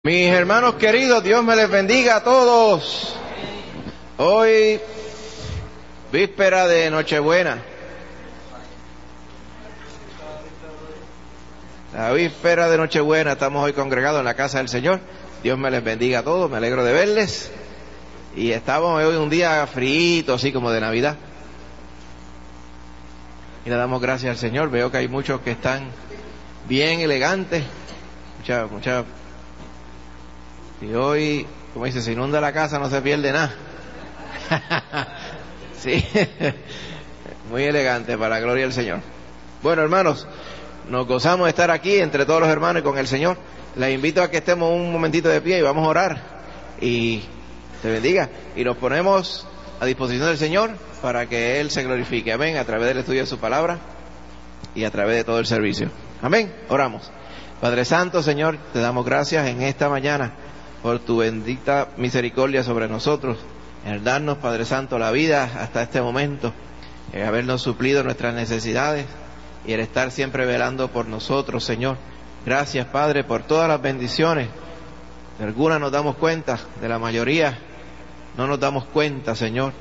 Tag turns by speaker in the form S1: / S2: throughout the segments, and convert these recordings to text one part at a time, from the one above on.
S1: Mis hermanos queridos, Dios me les bendiga a todos. Hoy, víspera de Nochebuena. La víspera de Nochebuena, estamos hoy congregados en la casa del Señor. Dios me les bendiga a todos, me alegro de verles. Y estamos hoy un día frío, así como de Navidad. Y le damos gracias al Señor. Veo que hay muchos que están bien elegantes. Mucha. Y hoy, como dice, se inunda la casa, no se pierde nada. Sí, muy elegante, para la gloria del Señor. Bueno, hermanos, nos gozamos de estar aquí entre todos los hermanos y con el Señor. Les invito a que estemos un momentito de pie y vamos a orar. Y te bendiga. Y nos ponemos a disposición del Señor para que Él se glorifique. Amén. A través del estudio de su palabra y a través de todo el servicio. Amén. Oramos. Padre Santo, Señor, te damos gracias en esta mañana por tu bendita misericordia sobre nosotros, en darnos, Padre Santo, la vida hasta este momento, en habernos suplido nuestras necesidades y el estar siempre velando por nosotros, Señor. Gracias, Padre, por todas las bendiciones. De algunas nos damos cuenta, de la mayoría no nos damos cuenta, Señor.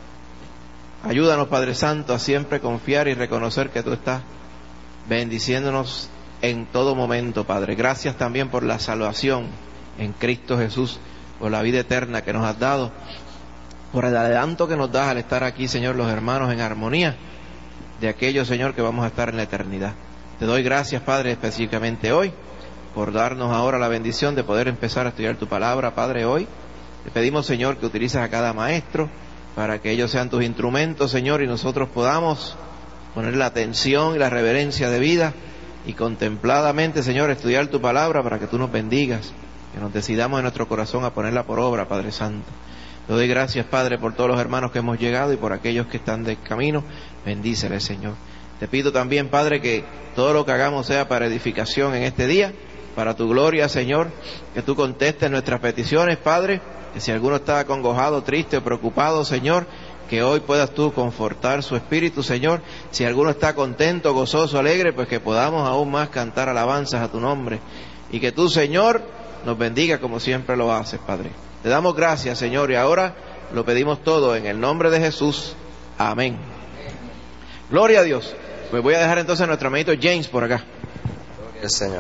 S1: Ayúdanos, Padre Santo, a siempre confiar y reconocer que tú estás bendiciéndonos en todo momento, Padre. Gracias también por la salvación en Cristo Jesús, por la vida eterna que nos has dado, por el adelanto que nos das al estar aquí, Señor, los hermanos en armonía de aquello, Señor, que vamos a estar en la eternidad. Te doy gracias, Padre, específicamente hoy, por darnos ahora la bendición de poder empezar a estudiar tu palabra, Padre, hoy. Te pedimos, Señor, que utilices a cada maestro para que ellos sean tus instrumentos, Señor, y nosotros podamos poner la atención y la reverencia de vida y contempladamente, Señor, estudiar tu palabra para que tú nos bendigas, que nos decidamos en nuestro corazón a ponerla por obra, Padre Santo. Te doy gracias, Padre, por todos los hermanos que hemos llegado y por aquellos que están de camino. Bendíceles, Señor. Te pido también, Padre, que todo lo que hagamos sea para edificación en este día, para tu gloria, Señor, que tú contestes nuestras peticiones, Padre, que si alguno está acongojado, triste o preocupado, Señor, que hoy puedas tú confortar su espíritu, Señor. Si alguno está contento, gozoso, alegre, pues que podamos aún más cantar alabanzas a tu nombre. Y que tú, Señor, nos bendiga como siempre lo haces, Padre. Te damos gracias, Señor, y ahora lo pedimos todo en el nombre de Jesús. Amén. Gloria a Dios. Pues voy a dejar entonces a nuestro amiguito James por acá.
S2: Gloria al Señor.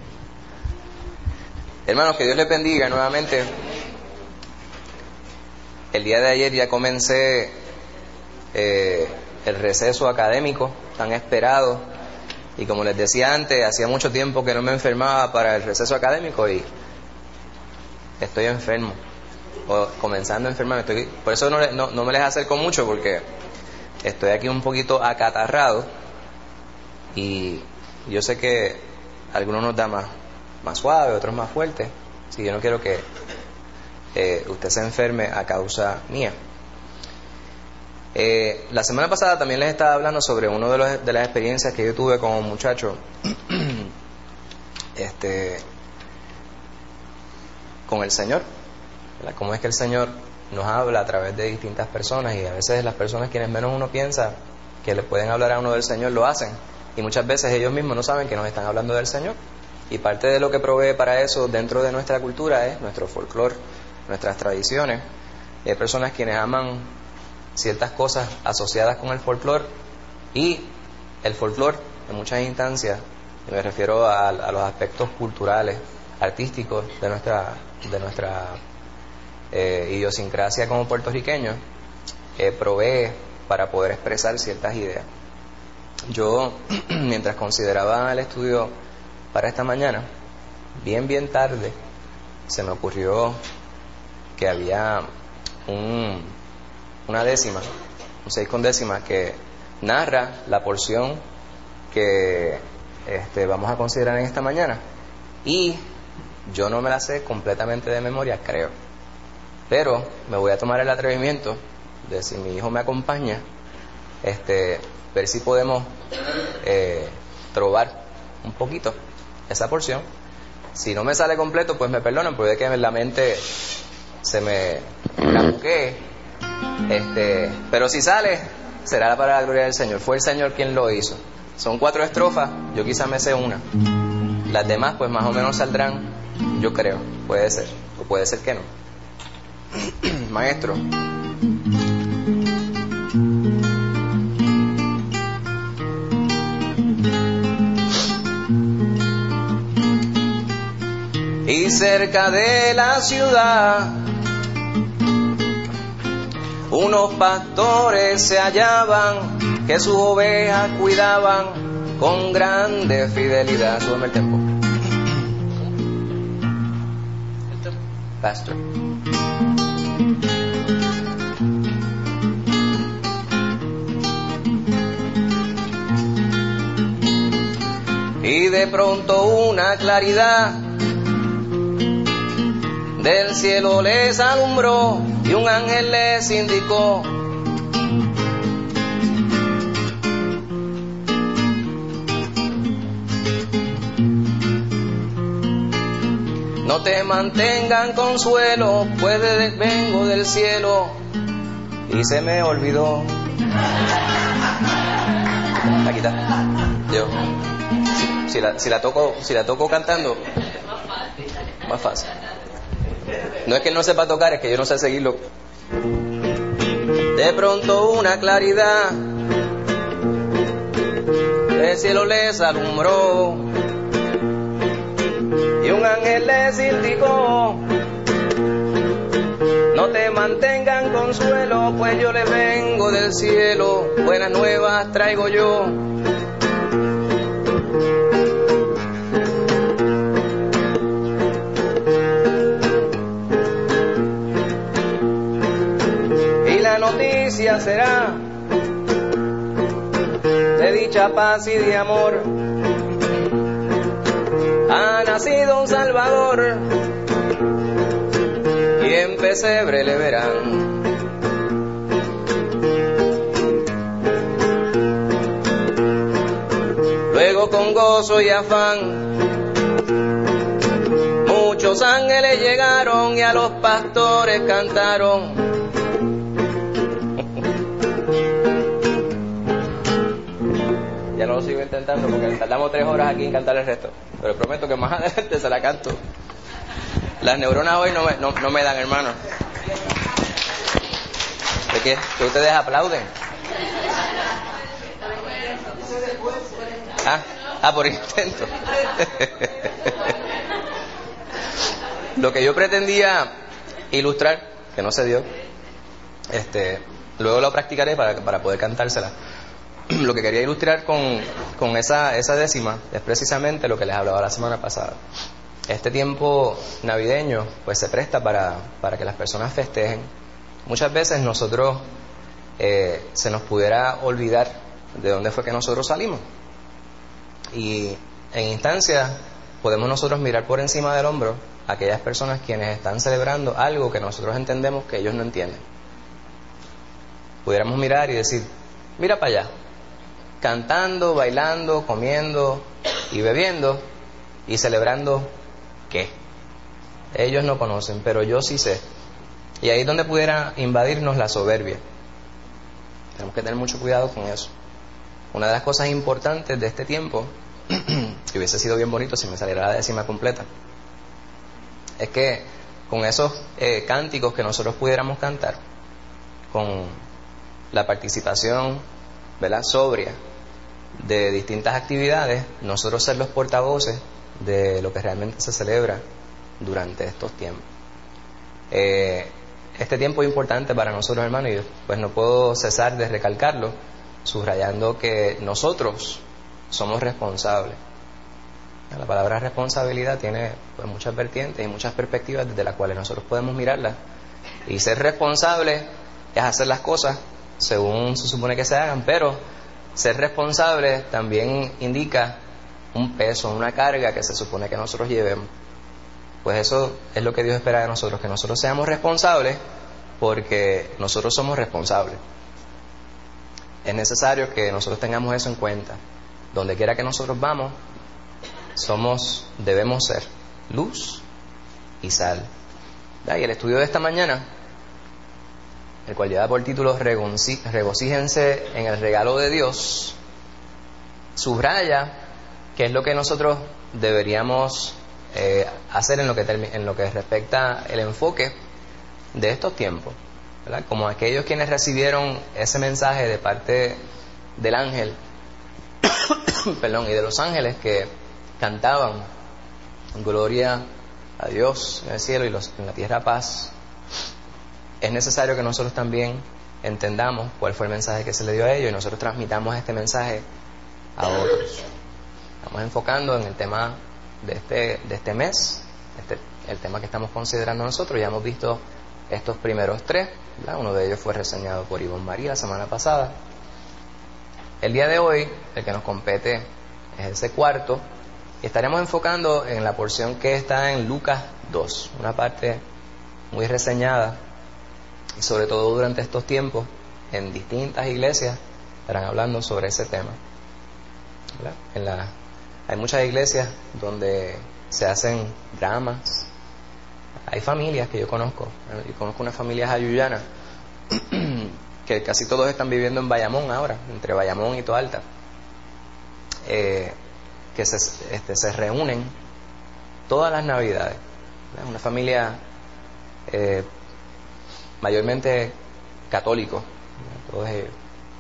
S2: Hermanos, que Dios les bendiga nuevamente. El día de ayer ya comencé el receso académico tan esperado. Y como les decía antes, hacía mucho tiempo que no me enfermaba para el receso académico y estoy enfermo, o comenzando a enfermarme. Por eso no me les acerco mucho, porque estoy aquí un poquito acatarrado y yo sé que algunos nos da más suave, otros más fuerte. Así que yo no quiero que usted se enferme a causa mía. La semana pasada también les estaba hablando sobre una de las experiencias que yo tuve como muchacho con el Señor, ¿verdad? Cómo es que el Señor nos habla a través de distintas personas, y a veces las personas quienes menos uno piensa que le pueden hablar a uno del Señor lo hacen, y muchas veces ellos mismos no saben que nos están hablando del Señor. Y parte de lo que provee para eso dentro de nuestra cultura es nuestro folclore, nuestras tradiciones. Y hay personas quienes aman ciertas cosas asociadas con el folclore, y el folclore en muchas instancias, y me refiero a los aspectos culturales, artísticos de nuestra idiosincrasia como puertorriqueños, provee para poder expresar ciertas ideas. Yo, mientras consideraba el estudio para esta mañana, bien tarde, se me ocurrió que había una décima, un 6 con décima, que narra la porción que vamos a considerar en esta mañana, y yo no me la sé completamente de memoria, creo, pero me voy a tomar el atrevimiento de, si mi hijo me acompaña, ver si podemos trobar un poquito esa porción. Si no me sale completo, pues me perdonan, puede que en la mente se me camuquee, pero si sale, será para la gloria del Señor. Fue el Señor quien lo hizo. Son 4 estrofas, yo quizá me sé una, las demás pues más o menos saldrán Yo creo, puede ser, o puede ser que no. Maestro. Y cerca de la ciudad, unos pastores se hallaban, que sus ovejas cuidaban con grande fidelidad. Súbeme el tiempo. Pastor. Y de pronto una claridad del cielo les alumbró y un ángel les indicó: no te mantengan consuelo, pues vengo del cielo y se me olvidó. Aquí está. Yo. Si la toco cantando, más fácil. No es que él no sepa tocar, es que yo no sé seguirlo. De pronto una claridad del cielo les alumbró y un ángel les indicó: no te mantengan consuelo, pues yo les vengo del cielo, buenas nuevas traigo yo. Noticia será de dicha paz y de amor. Ha nacido un Salvador y en pesebre le verán. Luego con gozo y afán muchos ángeles llegaron y a los pastores cantaron. Ya no lo sigo intentando porque tardamos 3 horas aquí en cantar el resto, pero prometo que más adelante se la canto. Las neuronas hoy no me dan, hermano. ¿De qué? ¿Que ustedes aplauden? Por intento. Lo que yo pretendía ilustrar, que no se dio, luego lo practicaré para poder cantársela. Lo que quería ilustrar con esa décima es precisamente lo que les hablaba la semana pasada. Este tiempo navideño pues se presta para que las personas festejen. Muchas veces nosotros se nos pudiera olvidar de dónde fue que nosotros salimos, y en instancias podemos nosotros mirar por encima del hombro a aquellas personas quienes están celebrando algo que nosotros entendemos que ellos no entienden. Pudiéramos mirar y decir: mira para allá, cantando, bailando, comiendo y bebiendo y celebrando, ¿qué? Ellos no conocen, pero yo sí sé. Y ahí es donde pudiera invadirnos la soberbia. Tenemos que tener mucho cuidado con eso. Una de las cosas importantes de este tiempo, que hubiese sido bien bonito si me saliera la décima completa, es que con esos cánticos que nosotros pudiéramos cantar, con la participación, ¿verdad?, sobria de distintas actividades, nosotros ser los portavoces de lo que realmente se celebra durante estos tiempos. Este tiempo es importante para nosotros, hermanos, y pues no puedo cesar de recalcarlo, subrayando que nosotros somos responsables. La palabra responsabilidad tiene pues muchas vertientes y muchas perspectivas desde las cuales nosotros podemos mirarla, y ser responsable es hacer las cosas según se supone que se hagan, pero ser responsable también indica un peso, una carga que se supone que nosotros llevemos. Pues eso es lo que Dios espera de nosotros, que nosotros seamos responsables porque nosotros somos responsables. Es necesario que nosotros tengamos eso en cuenta. Donde quiera que nosotros vamos, debemos ser luz y sal. Y el estudio de esta mañana, el cual lleva por título Regocíjense en el regalo de Dios, subraya qué es lo que nosotros deberíamos hacer en lo que respecta el enfoque de estos tiempos, ¿verdad? Como aquellos quienes recibieron ese mensaje de parte del ángel perdón, y de los ángeles que cantaban gloria a Dios en el cielo y en la tierra paz. Es necesario que nosotros también entendamos cuál fue el mensaje que se le dio a ellos y nosotros transmitamos este mensaje a otros. Estamos enfocando en el tema de este mes, el tema que estamos considerando nosotros. Ya hemos visto estos primeros 3, ¿verdad? Uno de ellos fue reseñado por Ivonne María la semana pasada. El día de hoy, el que nos compete es ese cuarto, y estaremos enfocando en la porción que está en Lucas 2, una parte muy reseñada, y sobre todo durante estos tiempos, en distintas iglesias estarán hablando sobre ese tema, ¿verdad? Hay muchas iglesias donde se hacen dramas. Hay familias que yo conozco unas familias ayuyanas que casi todos están viviendo en Bayamón ahora, entre Bayamón y Toalta, que se reúnen todas las navidades, ¿verdad? Una familia mayormente católico, ¿verdad? Todos ellos.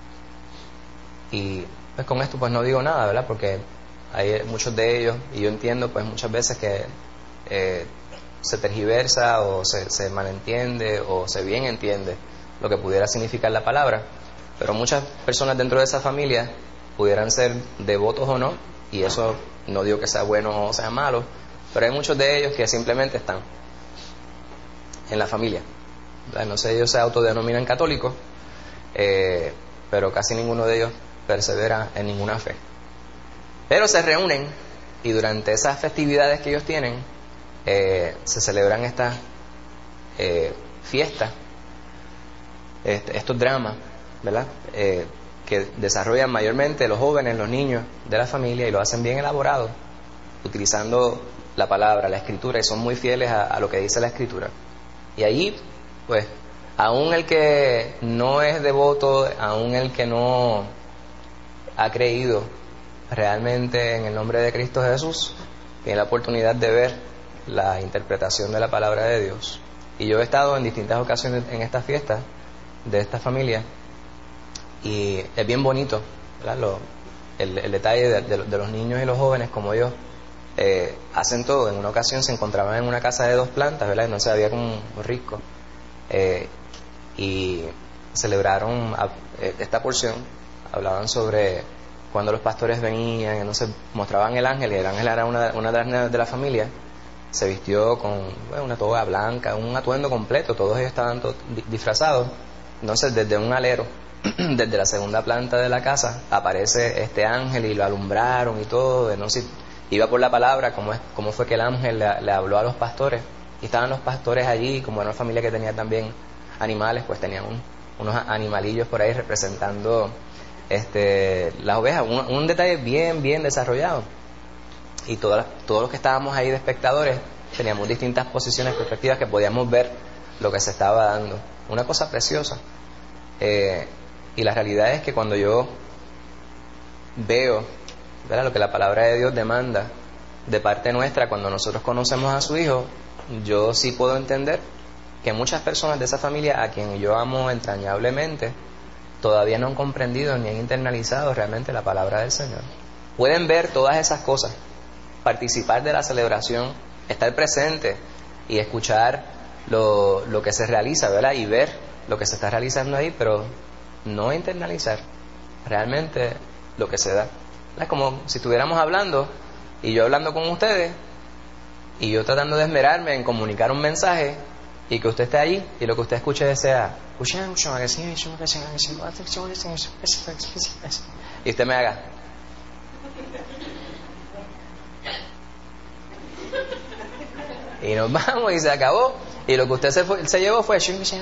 S2: Y pues con esto pues no digo nada, ¿verdad? Porque hay muchos de ellos, y yo entiendo pues muchas veces que se tergiversa o se malentiende o se bien entiende lo que pudiera significar la palabra, pero muchas personas dentro de esa familia pudieran ser devotos o no, y eso no digo que sea bueno o sea malo, pero hay muchos de ellos que simplemente están en la familia, ¿verdad? No sé, ellos se autodenominan católicos, pero casi ninguno de ellos persevera en ninguna fe, pero se reúnen y durante esas festividades que ellos tienen se celebran estas fiestas, estos dramas, ¿verdad? Que desarrollan mayormente los jóvenes, los niños de la familia, y lo hacen bien elaborado, utilizando la palabra, la escritura, y son muy fieles a lo que dice la escritura. Y allí, pues, aún el que no es devoto, aún el que no ha creído realmente en el nombre de Cristo Jesús, tiene la oportunidad de ver la interpretación de la palabra de Dios. Y yo he estado en distintas ocasiones en estas fiestas de esta familia, y es bien bonito, ¿verdad? El detalle de los niños y los jóvenes, como ellos hacen todo. En una ocasión se encontraban en una casa de 2 plantas, ¿verdad? No se había como rico, y celebraron esta porción. Hablaban sobre cuando los pastores venían, entonces mostraban el ángel, y el ángel era una de las nenas de la familia. Se vistió con una toga blanca, un atuendo completo, todos ellos estaban disfrazados. Entonces desde un alero, desde la segunda planta de la casa, aparece este ángel y lo alumbraron y todo. Entonces iba por la palabra cómo fue que el ángel le habló a los pastores, y estaban los pastores allí. Como era una familia que tenía también animales, pues tenían unos animalillos por ahí representando las ovejas, un detalle bien bien desarrollado. Y todos los que estábamos ahí de espectadores teníamos distintas posiciones, perspectivas, que podíamos ver lo que se estaba dando. Una cosa preciosa. Y la realidad es que cuando yo veo, ¿verdad?, lo que la palabra de Dios demanda de parte nuestra, cuando nosotros conocemos a su Hijo, yo sí puedo entender que muchas personas de esa familia, a quien yo amo entrañablemente, todavía no han comprendido ni han internalizado realmente la palabra del Señor. Pueden ver todas esas cosas, participar de la celebración, estar presente y escuchar lo que se realiza, ¿verdad?, y ver lo que se está realizando ahí, pero no internalizar realmente lo que se da. Es como si estuviéramos hablando, y yo hablando con ustedes, y yo tratando de esmerarme en comunicar un mensaje, y que usted esté ahí y lo que usted escuche sea, y usted me haga, y nos vamos y se acabó, y lo que usted se llevó fue,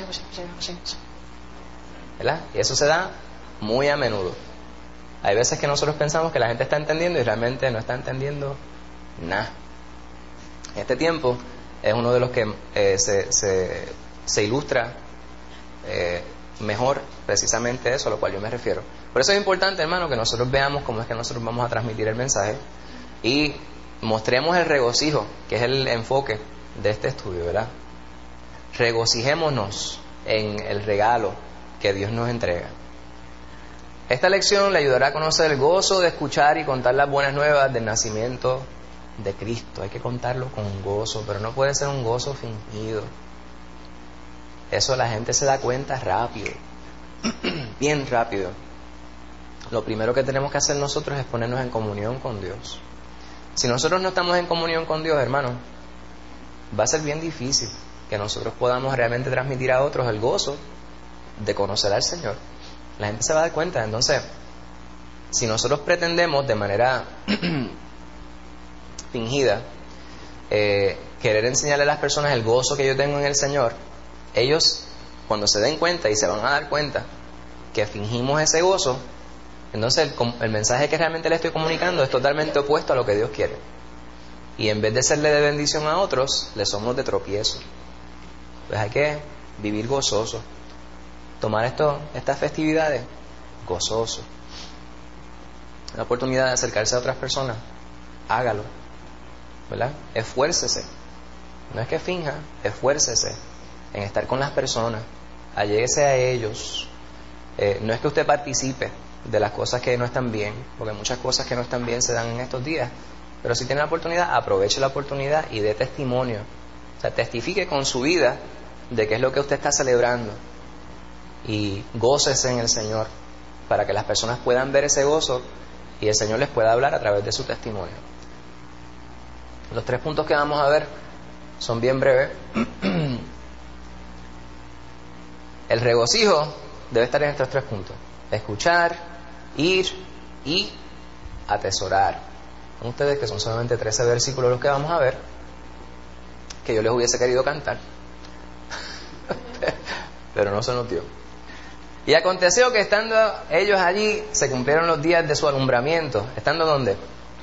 S2: ¿verdad? Y eso se da muy a menudo. Hay veces que nosotros pensamos que la gente está entendiendo y realmente no está entendiendo nada. Este tiempo es uno de los que se ilustra mejor precisamente eso a lo cual yo me refiero. Por eso es importante, hermano, que nosotros veamos cómo es que nosotros vamos a transmitir el mensaje, y mostremos el regocijo, que es el enfoque de este estudio, ¿verdad? Regocijémonos en el regalo que Dios nos entrega. Esta lección le ayudará a conocer el gozo de escuchar y contar las buenas nuevas del nacimiento de Cristo. Hay que contarlo con gozo, pero no puede ser un gozo fingido. Eso la gente se da cuenta rápido, bien rápido. Lo primero que tenemos que hacer nosotros es ponernos en comunión con Dios. Si nosotros no estamos en comunión con Dios, hermano, va a ser bien difícil que nosotros podamos realmente transmitir a otros el gozo de conocer al Señor. La gente se va a dar cuenta. Entonces, si nosotros pretendemos de manera fingida querer enseñarle a las personas el gozo que yo tengo en el Señor, ellos, cuando se den cuenta y se van a dar cuenta que fingimos ese gozo, entonces el mensaje que realmente le estoy comunicando es totalmente opuesto a lo que Dios quiere. Y en vez de serle de bendición a otros, le somos de tropiezo. Pues hay que vivir gozoso. Tomar estas festividades gozoso. La oportunidad de acercarse a otras personas, hágalo, ¿verdad? Esfuércese. No es que finja, esfuércese en estar con las personas, alléguese a ellos. No es que usted participe de las cosas que no están bien, porque muchas cosas que no están bien se dan en estos días, pero si tiene la oportunidad, aproveche la oportunidad y dé testimonio. O sea, testifique con su vida de qué es lo que usted está celebrando y gócese en el Señor para que las personas puedan ver ese gozo y el Señor les pueda hablar a través de su testimonio. Los 3 puntos que vamos a ver son bien breves. El regocijo debe estar en estos 3 puntos: escuchar, ir y atesorar. Con ustedes que son solamente 13 versículos los que vamos a ver, que yo les hubiese querido cantar pero no se nos dio. Y aconteció que estando ellos allí, se cumplieron los días de su alumbramiento. ¿Estando dónde?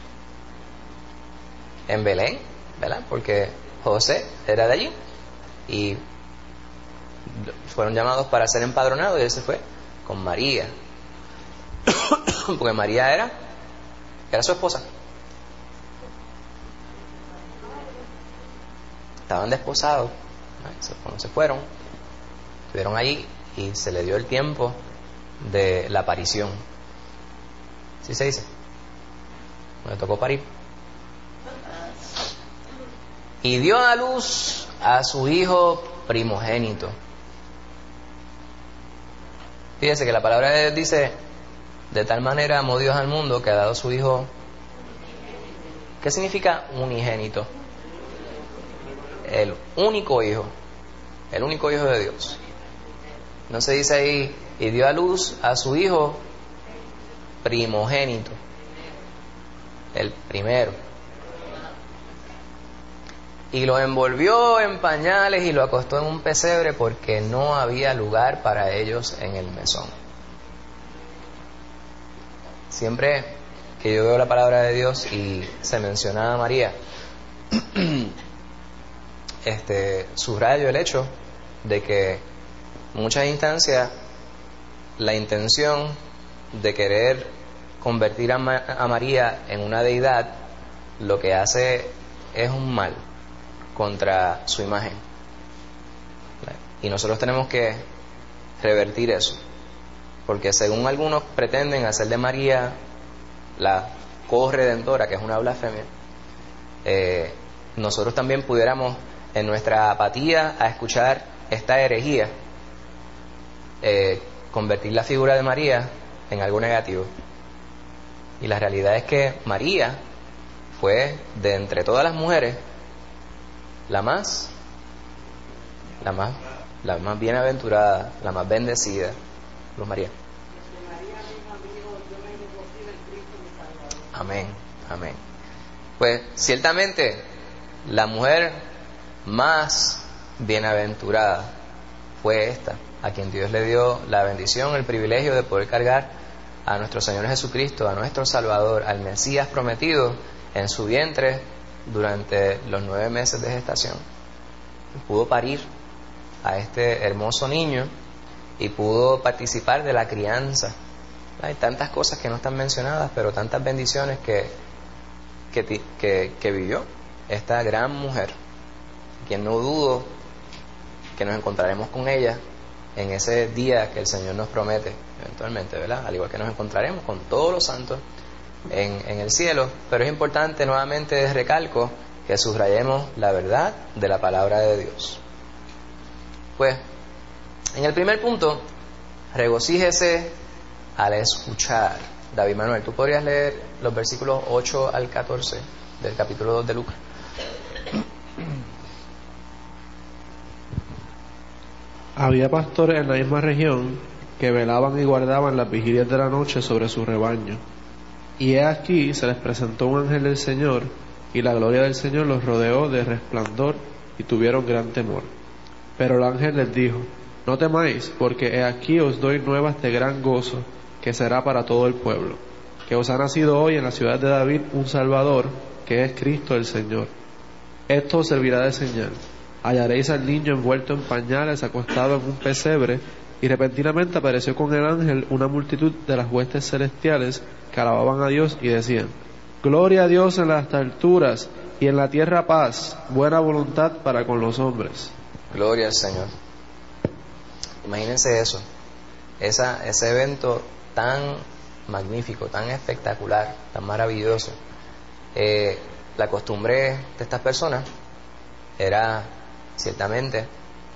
S2: En Belén, ¿verdad? Porque José era de allí y fueron llamados para ser empadronados y él se fue con María porque María era su esposa. Estaban desposados, cuando se fueron, estuvieron allí y se le dio el tiempo de la aparición. ¿Sí se dice? Le tocó parir. Y dio a luz a su hijo primogénito. Fíjese que la palabra de Dios dice: de tal manera amó Dios al mundo que ha dado a su hijo. ¿Qué significa unigénito? El único hijo de Dios. No se dice ahí: y dio a luz a su hijo primogénito, el primero, y lo envolvió en pañales y lo acostó en un pesebre porque no había lugar para ellos en el mesón. Siempre que yo veo la palabra de Dios y se menciona a María, subrayo el hecho de que en muchas instancias la intención de querer convertir a María en una deidad lo que hace es un mal contra su imagen, y nosotros tenemos que revertir eso, porque según algunos pretenden hacer de María la corredentora, que es una blasfemia, nosotros también pudiéramos, en nuestra apatía a escuchar esta herejía, convertir la figura de María en algo negativo. Y la realidad es que María fue, de entre todas las mujeres, la más bienaventurada, la más bendecida. Luz María. Amén, amén. Pues ciertamente la mujer más bienaventurada fue esta, a quien Dios le dio la bendición, el privilegio de poder cargar a nuestro Señor Jesucristo, a nuestro Salvador, al Mesías prometido, en su vientre durante los 9 meses de gestación. Pudo parir a este hermoso niño y pudo participar de la crianza. Hay tantas cosas que no están mencionadas, pero tantas bendiciones que que vivió esta gran mujer, quien no dudo que nos encontraremos con ella en ese día que el Señor nos promete eventualmente, ¿verdad? Al igual que nos encontraremos con todos los santos en el cielo. Pero es importante, nuevamente recalco, que subrayemos la verdad de la palabra de Dios. Pues, en el primer punto, regocíjese al escuchar. David Manuel, ¿tú podrías leer los versículos 8 al 14 del capítulo 2 de Lucas?
S3: Había pastores en la misma región que velaban y guardaban las vigilias de la noche sobre su rebaño. Y he aquí se les presentó un ángel del Señor, y la gloria del Señor los rodeó de resplandor, y tuvieron gran temor. Pero el ángel les dijo: no temáis, porque he aquí os doy nuevas de gran gozo, que será para todo el pueblo, que os ha nacido hoy en la ciudad de David un Salvador, que es Cristo el Señor. Esto os servirá de señal: hallaréis al niño envuelto en pañales, acostado en un pesebre. Y repentinamente apareció con el ángel una multitud de las huestes celestiales que alababan a Dios y decían: gloria a Dios en las alturas, y en la tierra paz, buena voluntad para con los hombres.
S2: Gloria al Señor. Imagínense eso, ese evento tan magnífico, tan espectacular, tan maravilloso. La costumbre de estas personas era ciertamente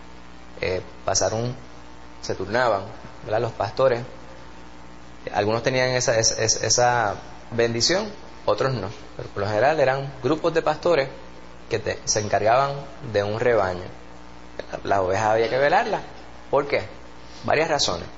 S2: se turnaban, ¿verdad? Los pastores, algunos tenían esa bendición, otros no, pero por lo general eran grupos de pastores que se encargaban de un rebaño. Las ovejas había que velarlas. ¿Por qué? Varias razones.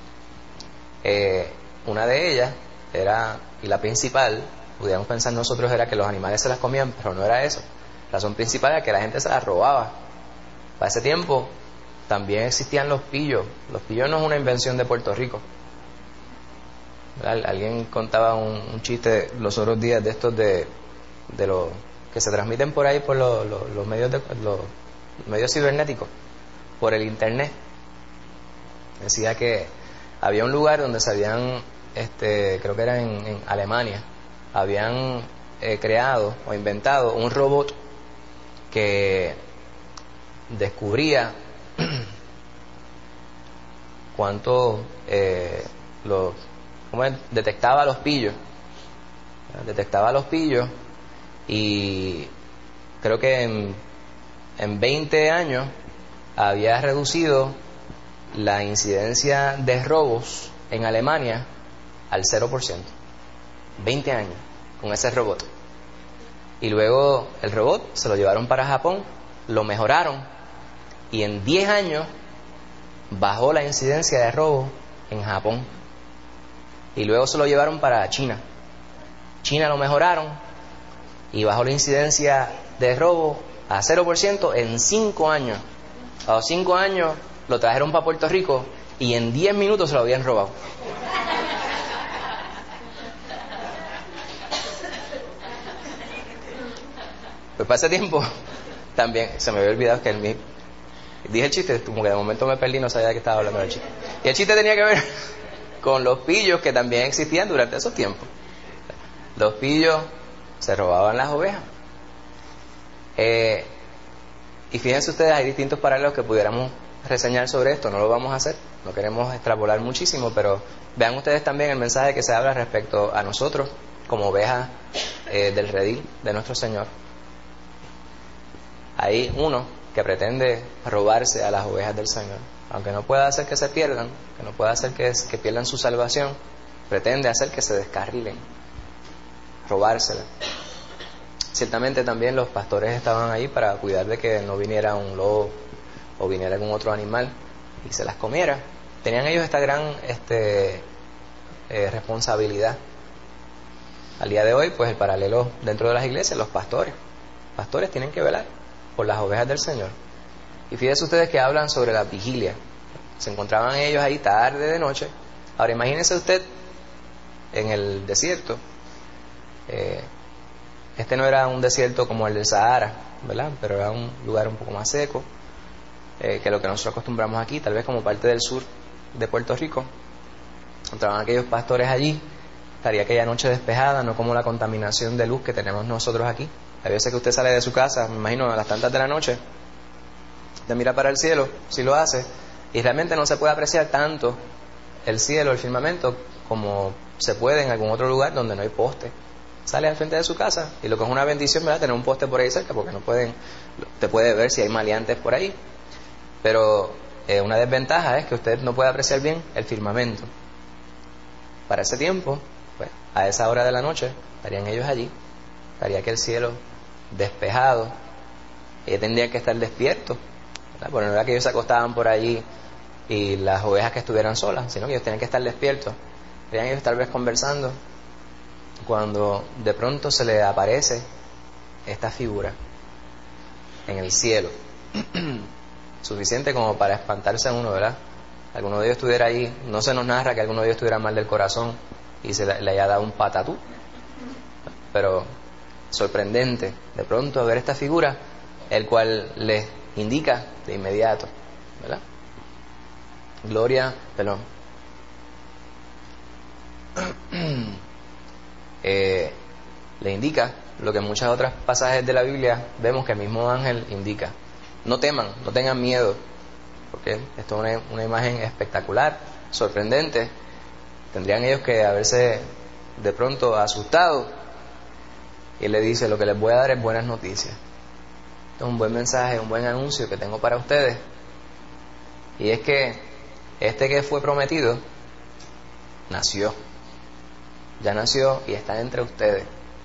S2: Una de ellas era, y la principal, pudiéramos pensar nosotros, era que los animales se las comían, pero no era eso. La razón principal era que la gente se las robaba. Para ese tiempo también existían los pillos. Los pillos no es una invención de Puerto Rico. Alguien contaba un chiste los otros días de estos de los que se transmiten por ahí por los medios cibernéticos, por el internet. Decía que había un lugar donde se habían, creo que era en Alemania, habían creado o inventado un robot que descubría cuánto detectaba los pillos. Detectaba los pillos y creo que en 20 años había reducido la incidencia de robos en Alemania al 0%. 20 años con ese robot. Y luego el robot se lo llevaron para Japón, lo mejoraron y en 10 años bajó la incidencia de robo en Japón. Y luego se lo llevaron para China. China lo mejoraron y bajó la incidencia de robo a 0% en 5 años. A los 5 años lo trajeron para Puerto Rico y en 10 minutos se lo habían robado. Pues para ese tiempo también se me había olvidado que dije el chiste, como que de momento me perdí, no sabía de qué estaba hablando del chiste. Y el chiste tenía que ver con los pillos que también existían durante esos tiempos. Los pillos se robaban las ovejas. Y fíjense ustedes, hay distintos paralelos que pudiéramos reseñar sobre esto. No lo vamos a hacer, no queremos extrapolar muchísimo, pero vean ustedes también el mensaje que se habla respecto a nosotros como ovejas del redil de nuestro Señor. Hay uno que pretende robarse a las ovejas del Señor, aunque no pueda hacer que se pierdan, que no pueda hacer que pierdan su salvación, pretende hacer que se descarrilen, robársela. Ciertamente también los pastores estaban ahí para cuidar de que no viniera un lobo o viniera algún otro animal y se las comiera. Tenían ellos esta gran responsabilidad. Al día de hoy, pues el paralelo dentro de las iglesias, los pastores tienen que velar por las ovejas del Señor. Y fíjense ustedes que hablan sobre la vigilia. Se encontraban ellos ahí tarde de noche. Ahora imagínense usted en el desierto. Este no era un desierto como el del Sahara, ¿verdad? Pero era un lugar un poco más seco que lo que nosotros acostumbramos aquí, tal vez como parte del sur de Puerto Rico. Encontraban aquellos pastores allí estaría aquella noche despejada, no como la contaminación de luz que tenemos nosotros aquí. Hay veces que usted sale de su casa, me imagino a las tantas de la noche, te mira para el cielo, si lo hace, y realmente no se puede apreciar tanto el cielo, el firmamento, como se puede en algún otro lugar donde no hay poste. Sale al frente de su casa, y lo que es una bendición, ¿verdad?, tener un poste por ahí cerca, porque te puede ver si hay maleantes por ahí. Pero una desventaja es que usted no puede apreciar bien el firmamento. Para ese tiempo, pues, a esa hora de la noche, estarían ellos allí, estaría aquel cielo despejado, ellos tendrían que estar despiertos, ¿verdad? Porque no era que ellos se acostaban por allí y las ovejas que estuvieran solas, sino que ellos tenían que estar despiertos. Podrían ellos tal vez conversando, cuando de pronto se le aparece esta figura en el cielo, suficiente como para espantarse a uno, ¿verdad? Alguno de ellos estuviera ahí, no se nos narra que alguno de ellos estuviera mal del corazón y se le haya dado un patatú, pero sorprendente de pronto ver esta figura, el cual les indica de inmediato, ¿verdad? Le indica lo que en muchas otras pasajes de la Biblia vemos que el mismo ángel indica: no teman, no tengan miedo, porque esto es una imagen espectacular, sorprendente. Tendrían ellos que haberse de pronto asustado, y él le dice: lo que les voy a dar es buenas noticias. Esto es un buen mensaje, un buen anuncio que tengo para ustedes, y es que este que fue prometido nació, ya nació y está entre ustedes,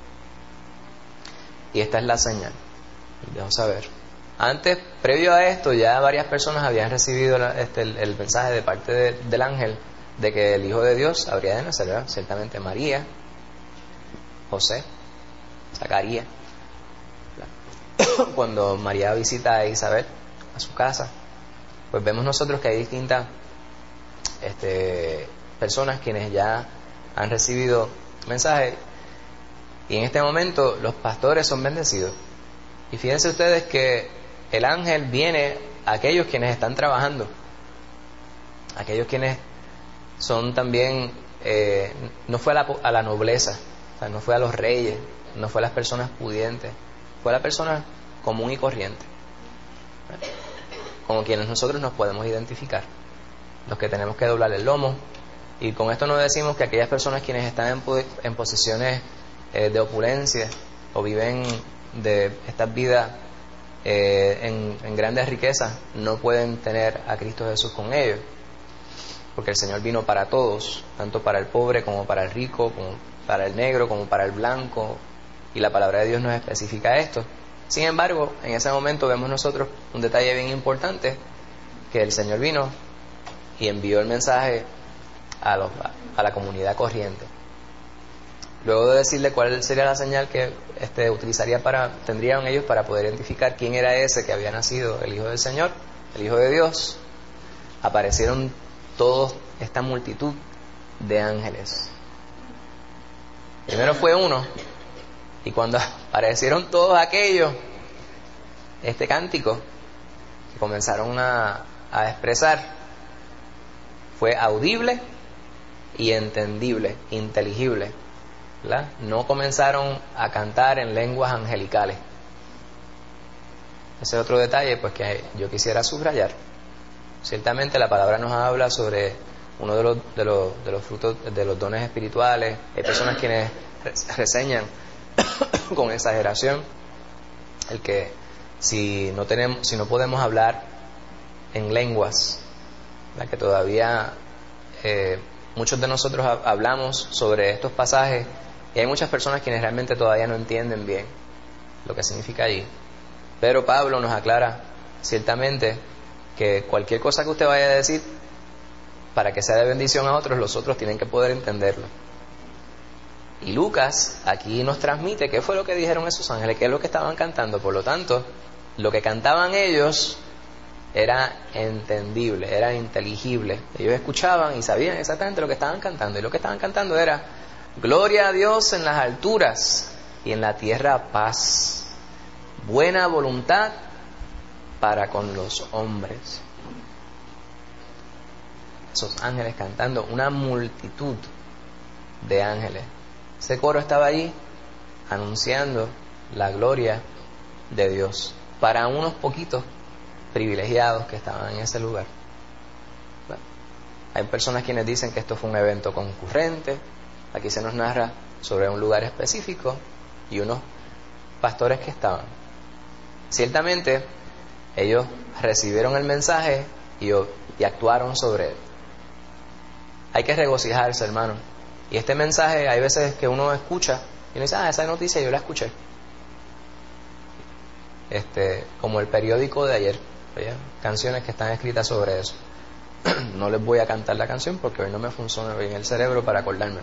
S2: y esta es la señal. Les dejo saber. Antes, previo a esto, ya varias personas habían recibido el mensaje de parte del ángel de que el Hijo de Dios habría de nacer, ¿verdad? Ciertamente María, José, Zacarías. Cuando María visita a Isabel a su casa, pues vemos nosotros que hay distintas personas quienes ya han recibido mensajes, y en este momento los pastores son bendecidos. Y fíjense ustedes que el ángel viene a aquellos quienes están trabajando, aquellos quienes son también, no fue a la nobleza, o sea, no fue a los reyes, no fue a las personas pudientes, fue a la persona común y corriente, con quienes nosotros nos podemos identificar, los que tenemos que doblar el lomo. Y con esto no decimos que aquellas personas quienes están en posiciones de opulencia o viven de estas vidas en grandes riquezas no pueden tener a Cristo Jesús con ellos, porque el Señor vino para todos, tanto para el pobre como para el rico, como para el negro, como para el blanco, y la palabra de Dios nos especifica esto. Sin embargo, en ese momento vemos nosotros un detalle bien importante, que el Señor vino y envió el mensaje a la comunidad corriente. Luego de decirle cuál sería la señal que tendrían ellos para poder identificar quién era ese que había nacido, el Hijo del Señor, el Hijo de Dios, aparecieron toda esta multitud de ángeles. Primero fue uno, y cuando aparecieron todos aquellos, este cántico que comenzaron a expresar fue audible y entendible, inteligible, ¿verdad? No comenzaron a cantar en lenguas angelicales. Ese es otro detalle pues que yo quisiera subrayar. Ciertamente la palabra nos habla sobre uno de los frutos de los dones espirituales. Hay personas quienes reseñan con exageración el que si no podemos hablar en lenguas, ¿verdad?, que todavía muchos de nosotros hablamos sobre estos pasajes, y hay muchas personas quienes realmente todavía no entienden bien lo que significa allí. Pero Pablo nos aclara ciertamente que cualquier cosa que usted vaya a decir, para que sea de bendición a otros, los otros tienen que poder entenderlo. Y Lucas aquí nos transmite qué fue lo que dijeron esos ángeles, qué es lo que estaban cantando. Por lo tanto, lo que cantaban ellos era entendible, era inteligible. Ellos escuchaban y sabían exactamente lo que estaban cantando. Y lo que estaban cantando era: gloria a Dios en las alturas y en la tierra paz, buena voluntad para con los hombres. Esos ángeles cantando, una multitud de ángeles. Ese coro estaba allí anunciando la gloria de Dios para unos poquitos privilegiados que estaban en ese lugar. Bueno, hay personas quienes dicen que esto fue un evento concurrente. Aquí se nos narra sobre un lugar específico y unos pastores que estaban. Ciertamente ellos recibieron el mensaje y actuaron sobre él. Hay que regocijarse, hermano. Y este mensaje hay veces que uno escucha y uno dice, esa noticia yo la escuché. Como el periódico de ayer, ¿oye? Canciones que están escritas sobre eso. No les voy a cantar la canción porque hoy no me funciona bien el cerebro para acordarme.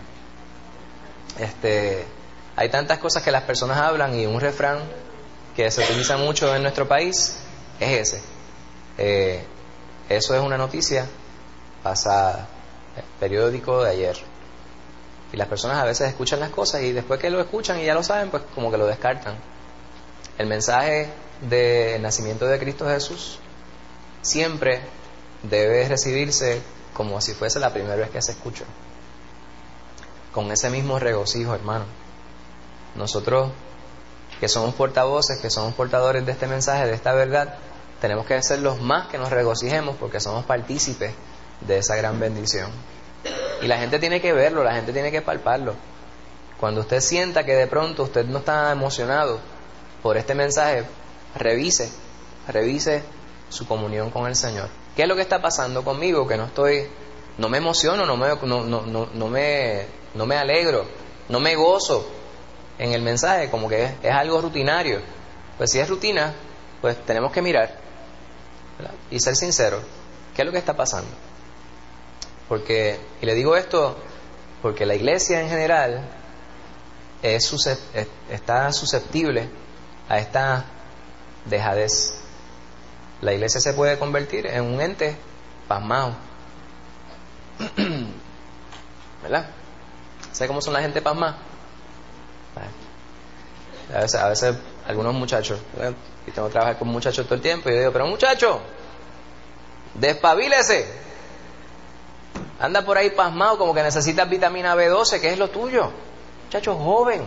S2: Hay tantas cosas que las personas hablan y un refrán que se utiliza mucho en nuestro país es ese. Eso es una noticia pasada, el periódico de ayer. Y las personas a veces escuchan las cosas y después que lo escuchan y ya lo saben, pues como que lo descartan. El mensaje del nacimiento de Cristo Jesús siempre debe recibirse como si fuese la primera vez que se escuchó, con ese mismo regocijo, hermano. Nosotros que somos portavoces, que somos portadores de este mensaje, de esta verdad, tenemos que ser los más que nos regocijemos porque somos partícipes de esa gran bendición. Y la gente tiene que verlo, la gente tiene que palparlo. Cuando usted sienta que de pronto usted no está emocionado por este mensaje, revise su comunión con el Señor. ¿Qué es lo que está pasando conmigo? Que no me emociono, no me alegro, no me gozo en el mensaje, como que es algo rutinario. Pues si es rutina, pues tenemos que mirar, ¿verdad? Y ser sinceros. ¿Qué es lo que está pasando? Y le digo esto porque la iglesia en general está susceptible a esta dejadez. La iglesia se puede convertir en un ente pasmado. ¿Verdad? ¿Sabe cómo son la gente pasmada? A veces algunos muchachos, ¿verdad? Y tengo que trabajar con muchachos todo el tiempo y yo digo, pero muchacho, despabilese. Anda por ahí pasmado como que necesitas vitamina B12, que es lo tuyo. Muchacho joven.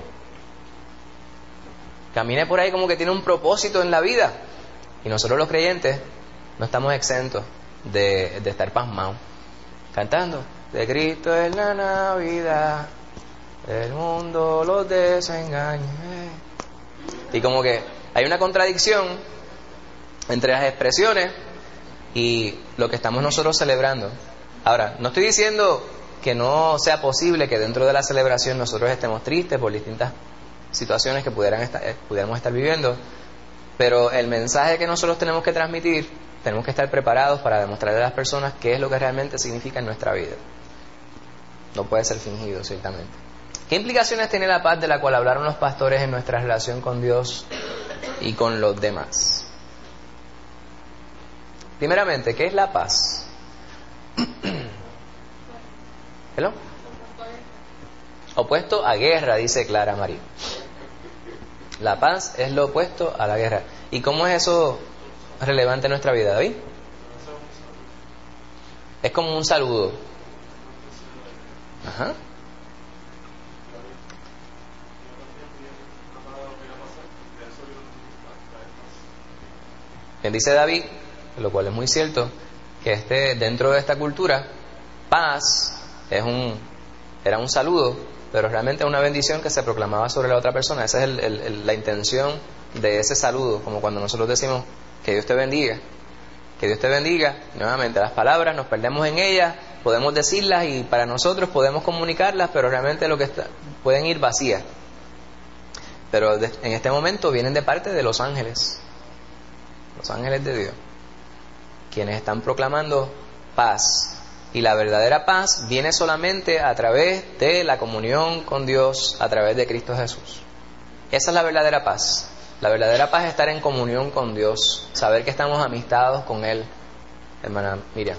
S2: Camine por ahí como que tiene un propósito en la vida. Y nosotros los creyentes no estamos exentos de estar pasmados. Cantando, de Cristo es la Navidad, el mundo los desengaña. Y como que hay una contradicción entre las expresiones y lo que estamos nosotros celebrando. Ahora, no estoy diciendo que no sea posible que dentro de la celebración nosotros estemos tristes por distintas situaciones que pudiéramos estar viviendo, pero el mensaje que nosotros tenemos que transmitir, tenemos que estar preparados para demostrarle a las personas qué es lo que realmente significa en nuestra vida. No puede ser fingido, ciertamente. ¿Qué implicaciones tiene la paz de la cual hablaron los pastores en nuestra relación con Dios y con los demás? Primeramente, ¿qué es la paz? ¿Hello? Opuesto a guerra, dice Clara María. La paz es lo opuesto a la guerra. ¿Y cómo es eso relevante en nuestra vida, David? Es como un saludo. Ajá. Bien, dice David, lo cual es muy cierto, que dentro de esta cultura, paz era un saludo, pero realmente es una bendición que se proclamaba sobre la otra persona. Esa es la intención de ese saludo, como cuando nosotros decimos que Dios te bendiga. Que Dios te bendiga. Nuevamente, las palabras nos perdemos en ellas, podemos decirlas y para nosotros podemos comunicarlas, pero realmente pueden ir vacías. Pero en este momento vienen de parte de los ángeles de Dios, quienes están proclamando paz. Y la verdadera paz viene solamente a través de la comunión con Dios, a través de Cristo Jesús. Esa es la verdadera paz. La verdadera paz es estar en comunión con Dios, saber que estamos amistados con Él. Hermana Miriam.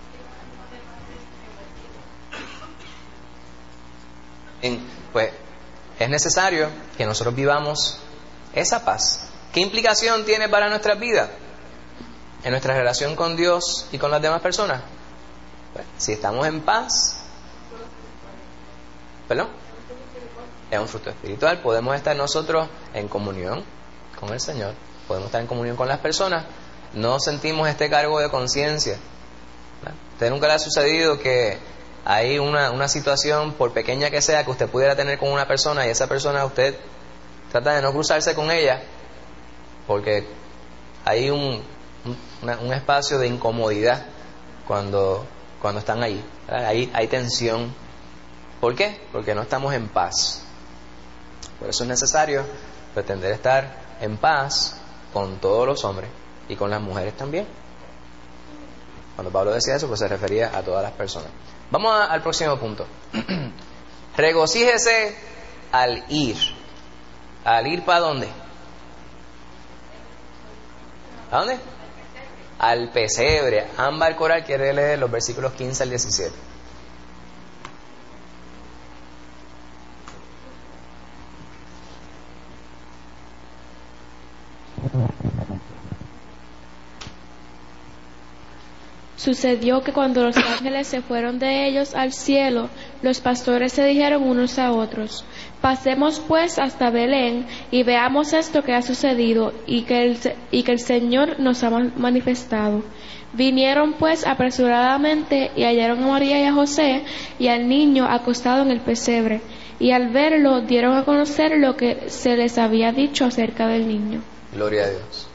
S2: Pues es necesario que nosotros vivamos esa paz. ¿Qué implicación tiene para nuestras vidas? En nuestra relación con Dios y con las demás personas. Si estamos en paz, ¿Perdón? Es un fruto espiritual. Podemos estar nosotros en comunión con el Señor, podemos estar en comunión con las personas, no sentimos este cargo de conciencia. ¿A usted nunca le ha sucedido que hay una situación, por pequeña que sea, que usted pudiera tener con una persona y esa persona usted trata de no cruzarse con ella porque hay un espacio de incomodidad cuando están allí? Hay tensión. ¿Por qué? Porque no estamos en paz. Por eso es necesario pretender estar en paz con todos los hombres y con las mujeres también. Cuando Pablo decía eso, pues se refería a todas las personas. Vamos al próximo punto. Regocíjese al ir. ¿Al ir para dónde? ¿A dónde? Al pesebre. Ámbar Coral quiere leer los versículos 15 al 17.
S4: Sucedió que cuando los ángeles se fueron de ellos al cielo, los pastores se dijeron unos a otros: pasemos pues hasta Belén y veamos esto que ha sucedido y que el Señor nos ha manifestado. Vinieron pues apresuradamente y hallaron a María y a José y al niño acostado en el pesebre, y al verlo dieron a conocer lo que se les había dicho acerca del niño.
S2: Gloria a Dios.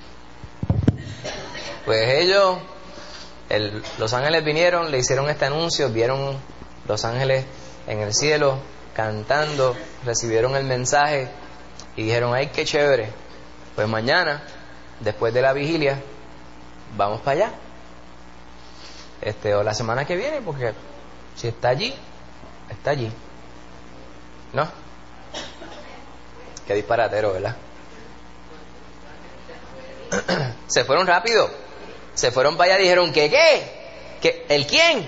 S2: Pues ellos, los ángeles vinieron, le hicieron este anuncio, vieron los ángeles en el cielo cantando, recibieron el mensaje y dijeron: ay, qué chévere, pues mañana, después de la vigilia, vamos para allá, o la semana que viene, porque si está allí, está allí. ¿No? Qué disparatero, ¿verdad? Se fueron rápido. Se fueron para allá y dijeron: ¿qué? ¿El quién?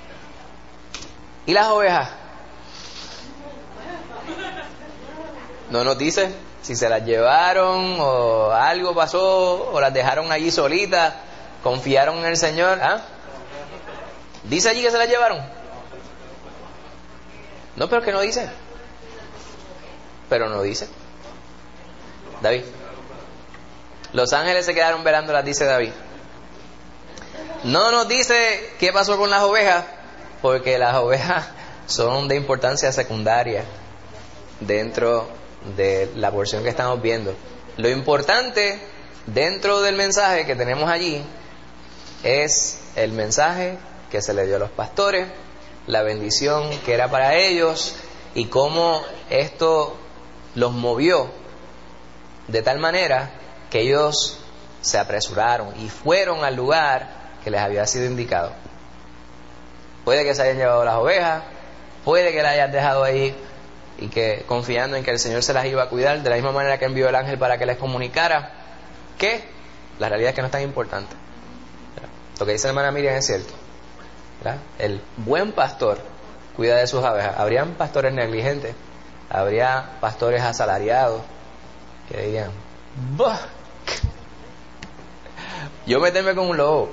S2: ¿Y las ovejas? No nos dice si se las llevaron o algo pasó o las dejaron allí solitas, confiaron en el Señor. ¿Ah? ¿Dice allí que se las llevaron? No, pero que no dice. Pero no dice. David. Los ángeles se quedaron velándolas, dice David. No nos dice qué pasó con las ovejas, porque las ovejas son de importancia secundaria dentro de la porción que estamos viendo. Lo importante dentro del mensaje que tenemos allí es el mensaje que se le dio a los pastores, la bendición que era para ellos y cómo esto los movió de tal manera que ellos se apresuraron y fueron al lugar que les había sido indicado. Puede que se hayan llevado las ovejas, puede que las hayan dejado ahí y que confiando en que el Señor se las iba a cuidar de la misma manera que envió el ángel para que les comunicara, que la realidad es que no es tan importante. Lo que dice la hermana Miriam es cierto, ¿verdad? El buen pastor cuida de sus abejas. Habrían pastores negligentes, habría pastores asalariados que dirían: ¡bah! Yo meterme con un lobo,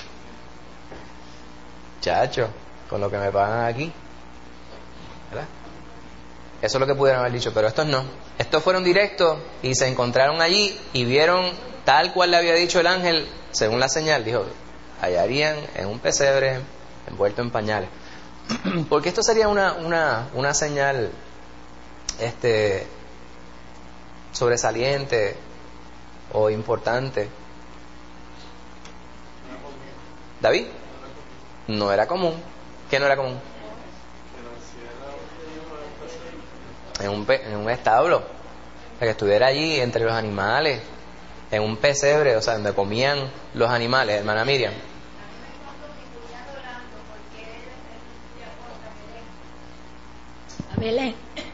S2: chacho, con lo que me pagan aquí, ¿verdad? Eso es lo que pudieron haber dicho, pero estos no. Estos fueron directos y se encontraron allí y vieron tal cual le había dicho el ángel, según la señal. Dijo: hallarían en un pesebre envuelto en pañales. Porque esto sería una señal sobresaliente o importante. David, no era común. ¿Qué no era común? En un establo, para que estuviera allí entre los animales, en un pesebre, o sea, donde comían los animales, hermana Miriam.
S5: A Belén.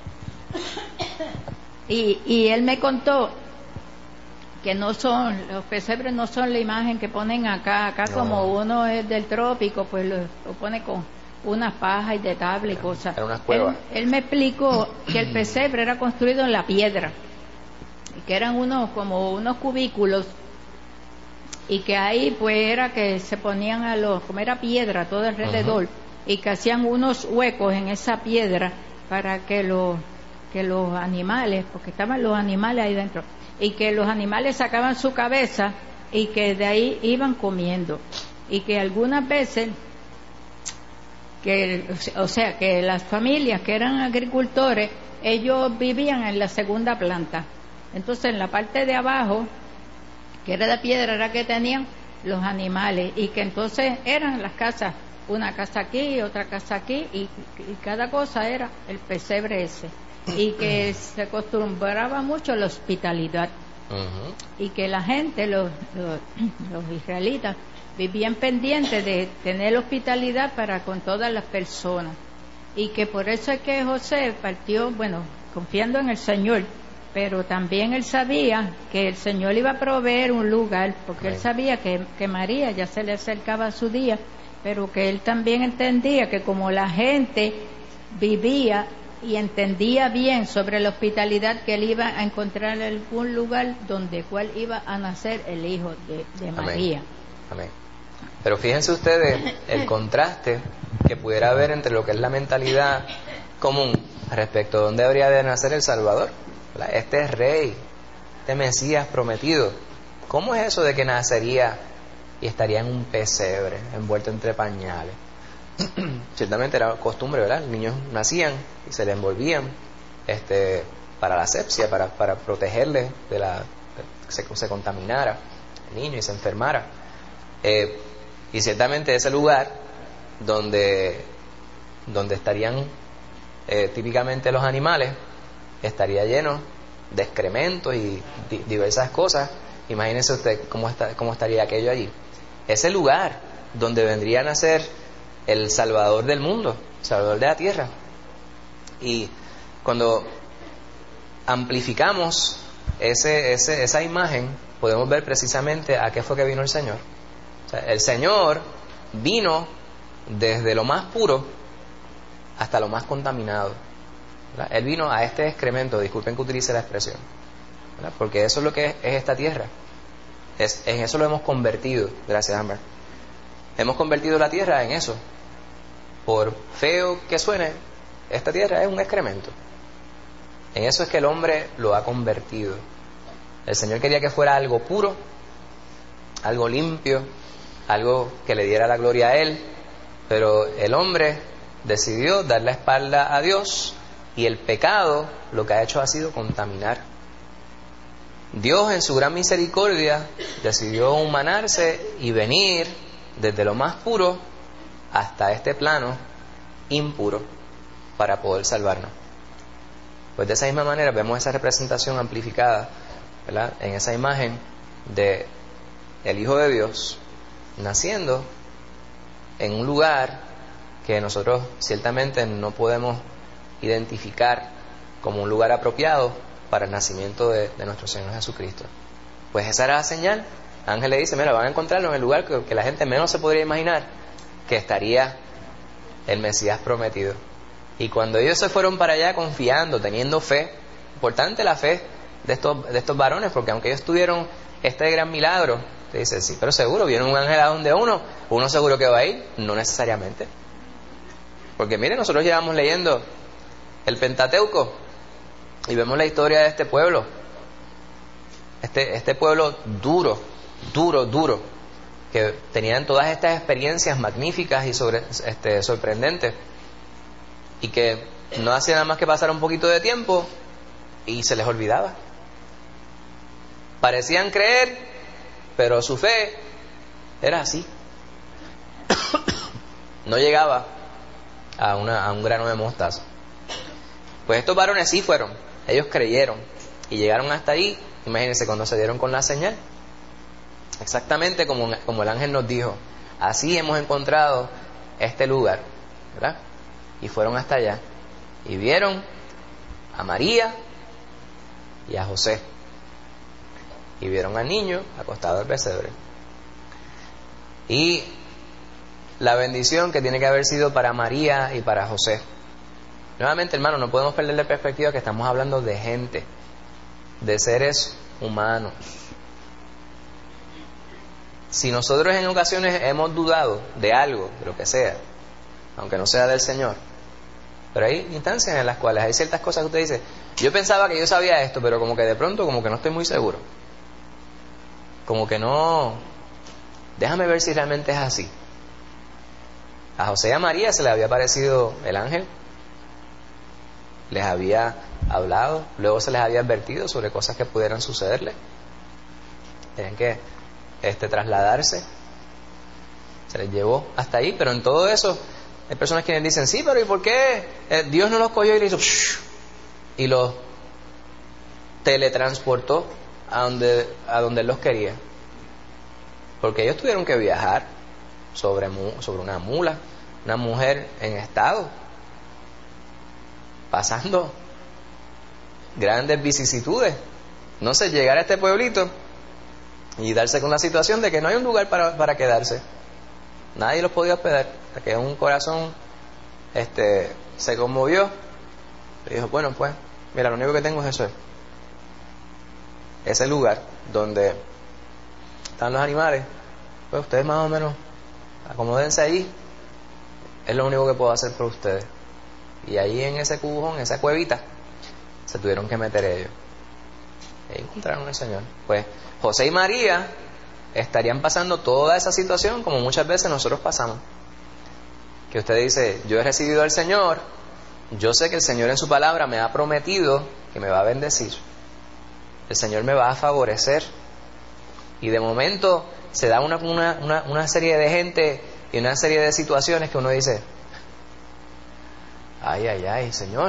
S5: Y él me contó que no son, los pesebres no son la imagen que ponen acá no. Como uno es del trópico, pues lo pone con unas pajas y de tabla y cosas.
S2: Era unas cuevas.
S5: Él me explicó que el pesebre era construido en la piedra y que eran como unos cubículos y que ahí pues era que se ponían como era piedra todo alrededor, y que hacían unos huecos en esa piedra para que los animales, porque estaban los animales ahí dentro, y que los animales sacaban su cabeza y que de ahí iban comiendo, y que algunas veces que las familias que eran agricultores, ellos vivían en la segunda planta. Entonces en la parte de abajo, que era de piedra, era que tenían los animales, y que entonces eran las casas, una casa aquí, otra casa aquí, y cada cosa era el pesebre ese, y que se acostumbraba mucho a la hospitalidad. Y que la gente, los israelitas, vivían pendientes de tener hospitalidad para con todas las personas, y que por eso es que José partió, bueno, confiando en el Señor, pero también él sabía que el Señor iba a proveer un lugar, porque él sabía que María ya se le acercaba su día, pero que él también entendía que como la gente vivía y entendía bien sobre la hospitalidad, que él iba a encontrar algún lugar donde cual iba a nacer el hijo de María.
S2: Amén. Pero fíjense ustedes el contraste que pudiera haber entre lo que es la mentalidad común respecto a dónde habría de nacer el Salvador. Este es rey, este Mesías prometido. ¿Cómo es eso de que nacería y estaría en un pesebre envuelto entre pañales? Ciertamente era costumbre, ¿verdad? Los niños nacían y se le envolvían para la asepsia, para protegerle de que se contaminara el niño y se enfermara. Y ciertamente ese lugar donde estarían típicamente los animales estaría lleno de excrementos y diversas cosas. Imagínense usted cómo estaría aquello allí. Ese lugar donde vendría a nacer el Salvador del mundo, el Salvador de la tierra. Y cuando amplificamos esa imagen, podemos ver precisamente a qué fue que vino el Señor. O sea, el Señor vino desde lo más puro hasta lo más contaminado, ¿verdad? Él vino a este excremento, disculpen que utilice la expresión, ¿verdad? Porque eso es lo que es esta tierra. En eso lo hemos convertido. Gracias, Amber. Hemos convertido la tierra en eso. Por feo que suene, esta tierra es un excremento. En eso es que el hombre lo ha convertido. El Señor quería que fuera algo puro, algo limpio, algo que le diera la gloria a Él, pero el hombre decidió dar la espalda a Dios, y el pecado lo que ha hecho ha sido contaminar. Dios en su gran misericordia decidió humanarse y venir desde lo más puro hasta este plano impuro para poder salvarnos. Pues de esa misma manera vemos esa representación amplificada, ¿verdad?, en esa imagen de el Hijo de Dios naciendo en un lugar que nosotros ciertamente no podemos identificar como un lugar apropiado para el nacimiento de nuestro Señor Jesucristo. Pues esa era la señal. Ángel le dice, mira, van a encontrarlo en el lugar que la gente menos se podría imaginar que estaría el Mesías prometido. Y cuando ellos se fueron para allá confiando, teniendo fe, importante la fe de estos varones, porque aunque ellos tuvieron este gran milagro, te dice, sí, pero seguro, viene un ángel a donde uno seguro que va a ir. No necesariamente. Porque miren, nosotros llevamos leyendo el Pentateuco y vemos la historia de este pueblo. Este pueblo duro, que tenían todas estas experiencias magníficas y sorprendentes, y que no hacía nada más que pasar un poquito de tiempo y se les olvidaba. Parecían creer, pero su fe era así. No llegaba a un grano de mostaza. Pues estos varones sí fueron, ellos creyeron y llegaron hasta ahí. Imagínense cuando se dieron con la señal, exactamente como el ángel nos dijo, así hemos encontrado este lugar, ¿verdad? Y fueron hasta allá y vieron a María y a José, y vieron al niño acostado al pesebre. Y la bendición que tiene que haber sido para María y para José. Nuevamente, hermano, no podemos perder de perspectiva que estamos hablando de gente, de seres humanos. Si nosotros en ocasiones hemos dudado de algo, de lo que sea, aunque no sea del Señor, Pero hay instancias en las cuales hay ciertas cosas que usted dice, yo pensaba que yo sabía esto, pero como que de pronto como que no estoy muy seguro. Como que no, déjame ver si realmente es así. A José y a María se les había aparecido el ángel, les había hablado, luego se les había advertido sobre cosas que pudieran sucederles. Tienen que trasladarse. Se les llevó hasta ahí, pero en todo eso hay personas que dicen, sí, pero ¿y por qué Dios no los cogió y le hizo y los teletransportó a donde Él los quería? Porque ellos tuvieron que viajar sobre una mula, una mujer en estado, pasando grandes vicisitudes. No sé, llegar a este pueblito y darse con la situación de que no hay un lugar para quedarse. Nadie los podía hospedar. Hasta que un corazón se conmovió y dijo, bueno, pues mira, lo único que tengo es eso, ese lugar donde están los animales. Pues ustedes más o menos acomódense allí, es lo único que puedo hacer por ustedes. Y ahí en ese cubujón, en esa cuevita, se tuvieron que meter ellos. Y encontraron al Señor. Pues José y María estarían pasando toda esa situación como muchas veces nosotros pasamos. Que usted dice, yo he recibido al Señor, yo sé que el Señor en su palabra me ha prometido que me va a bendecir, el Señor me va a favorecer, y de momento se da una serie de gente y una serie de situaciones que uno dice, ay, Señor,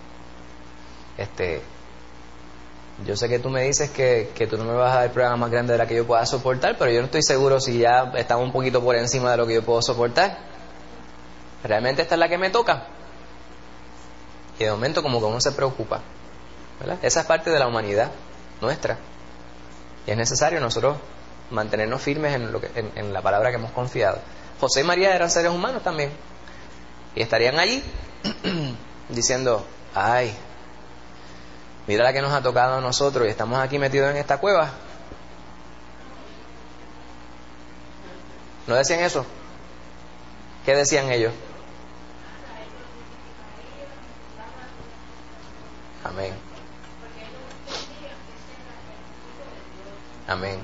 S2: yo sé que tú me dices que tú no me vas a dar pruebas más grandes de las que yo pueda soportar, pero yo no estoy seguro si ya estamos un poquito por encima de lo que yo puedo soportar. Realmente esta es la que me toca. Y de momento como que uno se preocupa, ¿verdad? Esa es parte de la humanidad nuestra. Y es necesario nosotros mantenernos firmes en la palabra que hemos confiado. José y María eran seres humanos también. Y estarían allí diciendo, ay, mira la que nos ha tocado a nosotros y estamos aquí metidos en esta cueva. ¿No decían eso? ¿Qué decían ellos? Amén. Amén.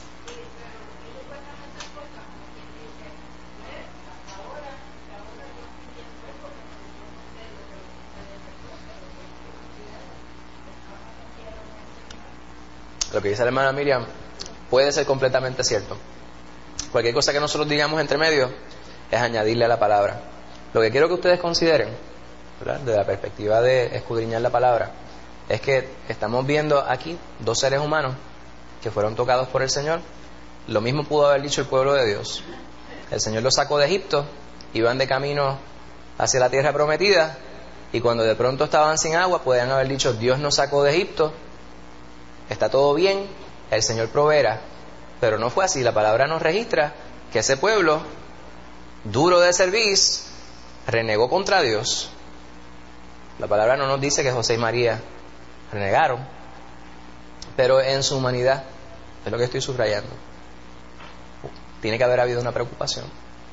S2: Lo que dice la hermana Miriam puede ser completamente cierto. Cualquier cosa que nosotros digamos entre medio es añadirle a la palabra. Lo que quiero que ustedes consideren, ¿verdad?, desde la perspectiva de escudriñar la palabra, es que estamos viendo aquí dos seres humanos que fueron tocados por el Señor. Lo mismo pudo haber dicho el pueblo de Dios. El Señor los sacó de Egipto, iban de camino hacia la tierra prometida, y cuando de pronto estaban sin agua, podían haber dicho, Dios nos sacó de Egipto, está todo bien, el Señor proveerá. Pero no fue así. La palabra nos registra que ese pueblo, duro de cerviz, renegó contra Dios. La palabra no nos dice que José y María renegaron, pero en su humanidad, es lo que estoy subrayando, tiene que haber habido una preocupación.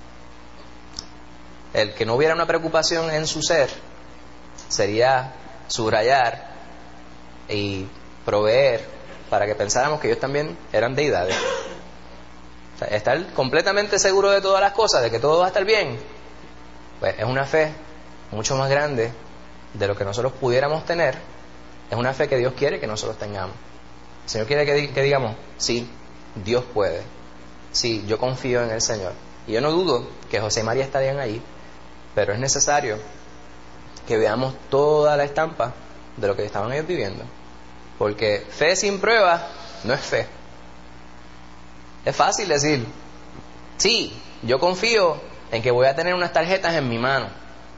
S2: El que no hubiera una preocupación en su ser sería subrayar y proveer para que pensáramos que ellos también eran deidades. O sea, estar completamente seguro de todas las cosas, de que todo va a estar bien, pues es una fe mucho más grande de lo que nosotros pudiéramos tener. Es una fe que Dios quiere que nosotros tengamos. El Señor quiere que digamos, sí, Dios puede, sí, yo confío en el Señor. Y yo no dudo que José y María estarían ahí, pero es necesario que veamos toda la estampa de lo que estaban ellos viviendo. Porque fe sin prueba no es fe. Es fácil decir, sí, yo confío en que voy a tener unas tarjetas en mi mano.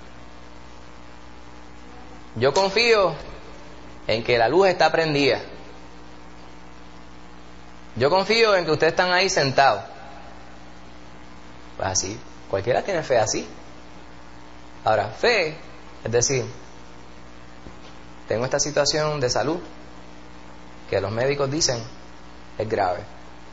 S2: Yo confío en que la luz está prendida. Yo confío en que ustedes están ahí sentados. Pues así, cualquiera tiene fe así. Ahora, fe, es decir, tengo esta situación de salud que los médicos dicen es grave.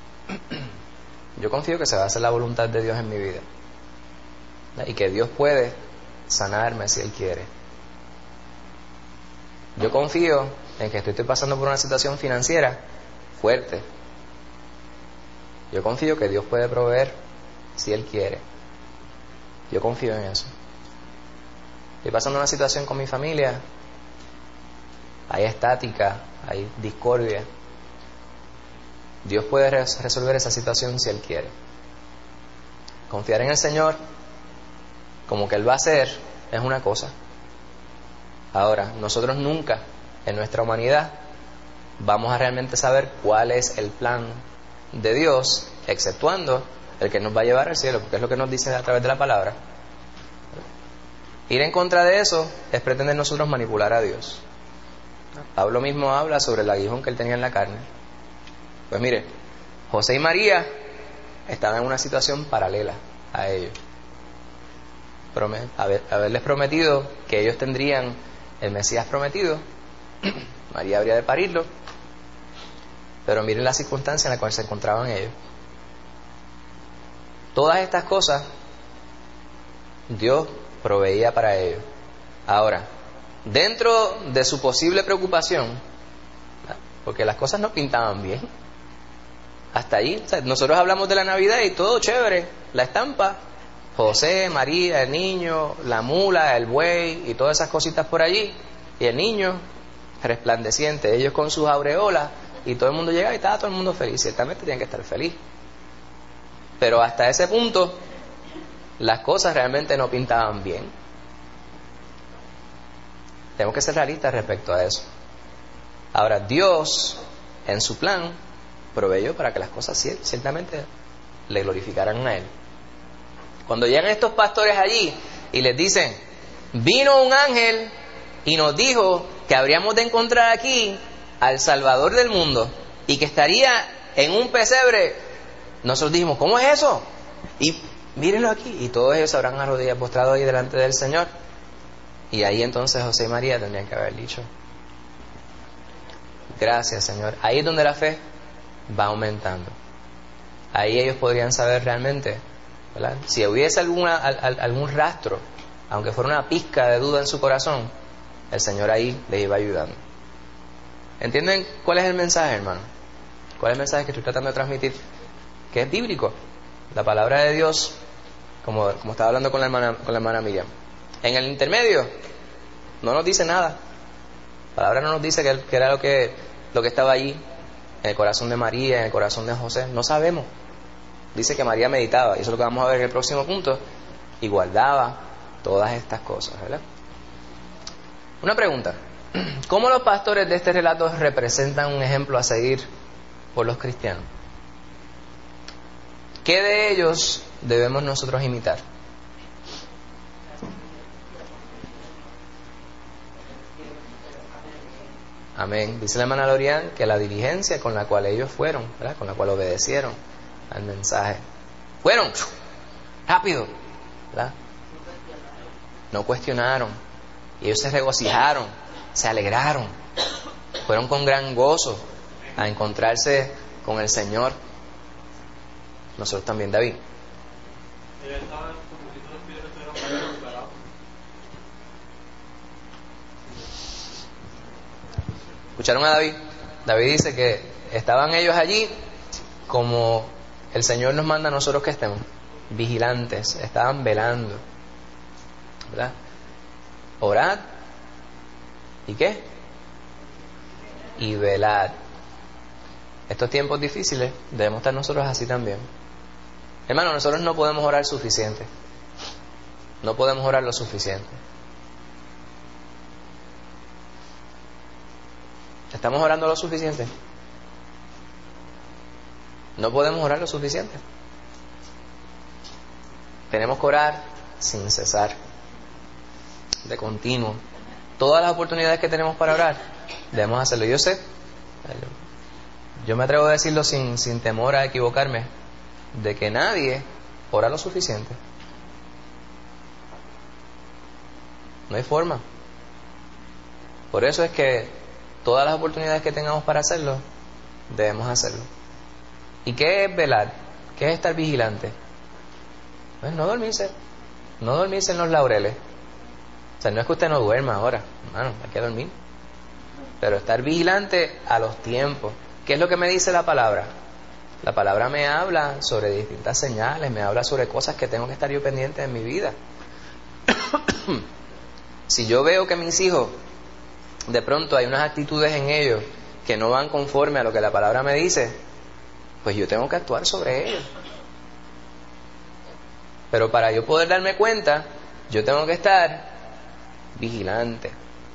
S2: Yo confío que se va a hacer la voluntad de Dios en mi vida y que Dios puede sanarme si Él quiere. Yo confío en que estoy pasando por una situación financiera fuerte. Yo confío que Dios puede proveer si Él quiere. Yo confío en eso. Estoy pasando una situación con mi familia. Hay estática, hay discordia. Dios puede resolver esa situación si Él quiere. Confiar en el Señor como que Él va a hacer es una cosa. Ahora, nosotros nunca en nuestra humanidad vamos a realmente saber cuál es el plan de Dios, exceptuando el que nos va a llevar al cielo, porque es lo que nos dice a través de la palabra. Ir en contra de eso es pretender nosotros manipular a Dios. Pablo mismo habla sobre el aguijón que él tenía en la carne. Pues mire, José y María estaban en una situación paralela a ellos. Haberles prometido que ellos tendrían el Mesías prometido, María habría de parirlo, pero miren la circunstancia en la cual se encontraban ellos. Todas estas cosas Dios proveía para ellos. Ahora, dentro de su posible preocupación, porque las cosas no pintaban bien, hasta allí, o sea, nosotros hablamos de la Navidad y todo chévere, la estampa, José, María, el niño, la mula, el buey y todas esas cositas por allí, y el niño resplandeciente, ellos con sus aureolas, y todo el mundo llegaba y estaba todo el mundo feliz. Ciertamente tenían que estar feliz, pero hasta ese punto las cosas realmente no pintaban bien. Tenemos que ser realistas respecto a eso. Ahora, Dios en su plan proveyó para que las cosas ciertamente le glorificaran a Él. Cuando llegan estos pastores allí y les dicen, vino un ángel y nos dijo que habríamos de encontrar aquí al Salvador del mundo y que estaría en un pesebre, nosotros dijimos, ¿cómo es eso? Y mírenlo aquí. Y todos ellos se habrán arrodillado, postrado ahí delante del Señor. Y ahí entonces José y María tendrían que haber dicho, gracias, Señor. Ahí es donde la fe va aumentando. Ahí ellos podrían saber realmente, ¿verdad? Si hubiese algún rastro, aunque fuera una pizca de duda en su corazón, el Señor ahí les iba ayudando. ¿Entienden cuál es el mensaje, hermano? ¿Cuál es el mensaje que estoy tratando de transmitir? Que es bíblico. La palabra de Dios, como estaba hablando con la hermana Miriam, en el intermedio no nos dice nada. La palabra no nos dice que era lo que estaba allí en el corazón de María, en el corazón de José. No sabemos. Dice que María meditaba, y eso es lo que vamos a ver en el próximo punto, y guardaba todas estas cosas, ¿verdad? Una pregunta: ¿cómo los pastores de este relato representan un ejemplo a seguir por los cristianos? ¿Qué de ellos debemos nosotros imitar? Amén. Dice la hermana Lorian que la diligencia con la cual ellos fueron, ¿verdad?, con la cual obedecieron al mensaje, fueron rápido, ¿verdad? No cuestionaron, y ellos se regocijaron, se alegraron, fueron con gran gozo a encontrarse con el Señor. Nosotros también, David. ¿Escucharon a David? David dice que estaban ellos allí como el Señor nos manda a nosotros que estemos, vigilantes, estaban velando, ¿verdad? Orad, ¿y qué? Y velad. Estos tiempos difíciles debemos estar nosotros así también. Hermano, nosotros no podemos orar suficiente. No podemos orar lo suficiente. ¿Estamos orando lo suficiente? No podemos orar lo suficiente. Tenemos que orar sin cesar, de continuo. Todas las oportunidades que tenemos para orar, debemos hacerlo. Yo sé, yo me atrevo a decirlo sin temor a equivocarme, de que nadie ora lo suficiente. No hay forma. Por eso es que todas las oportunidades que tengamos para hacerlo, debemos hacerlo. ¿Y qué es velar? ¿Qué es estar vigilante? Pues no dormirse en los laureles. O sea, no es que usted no duerma ahora, hermano, hay que dormir. pero estar vigilante a los tiempos. ¿Qué es lo que me dice la palabra? La palabra me habla sobre distintas señales, me habla sobre cosas que tengo que estar yo pendiente en mi vida. Si yo veo que mis hijos, de pronto hay unas actitudes en ellos que no van conforme a lo que la palabra me dice, pues yo tengo que actuar sobre ellos. Pero para yo poder darme cuenta, yo tengo que estar vigilante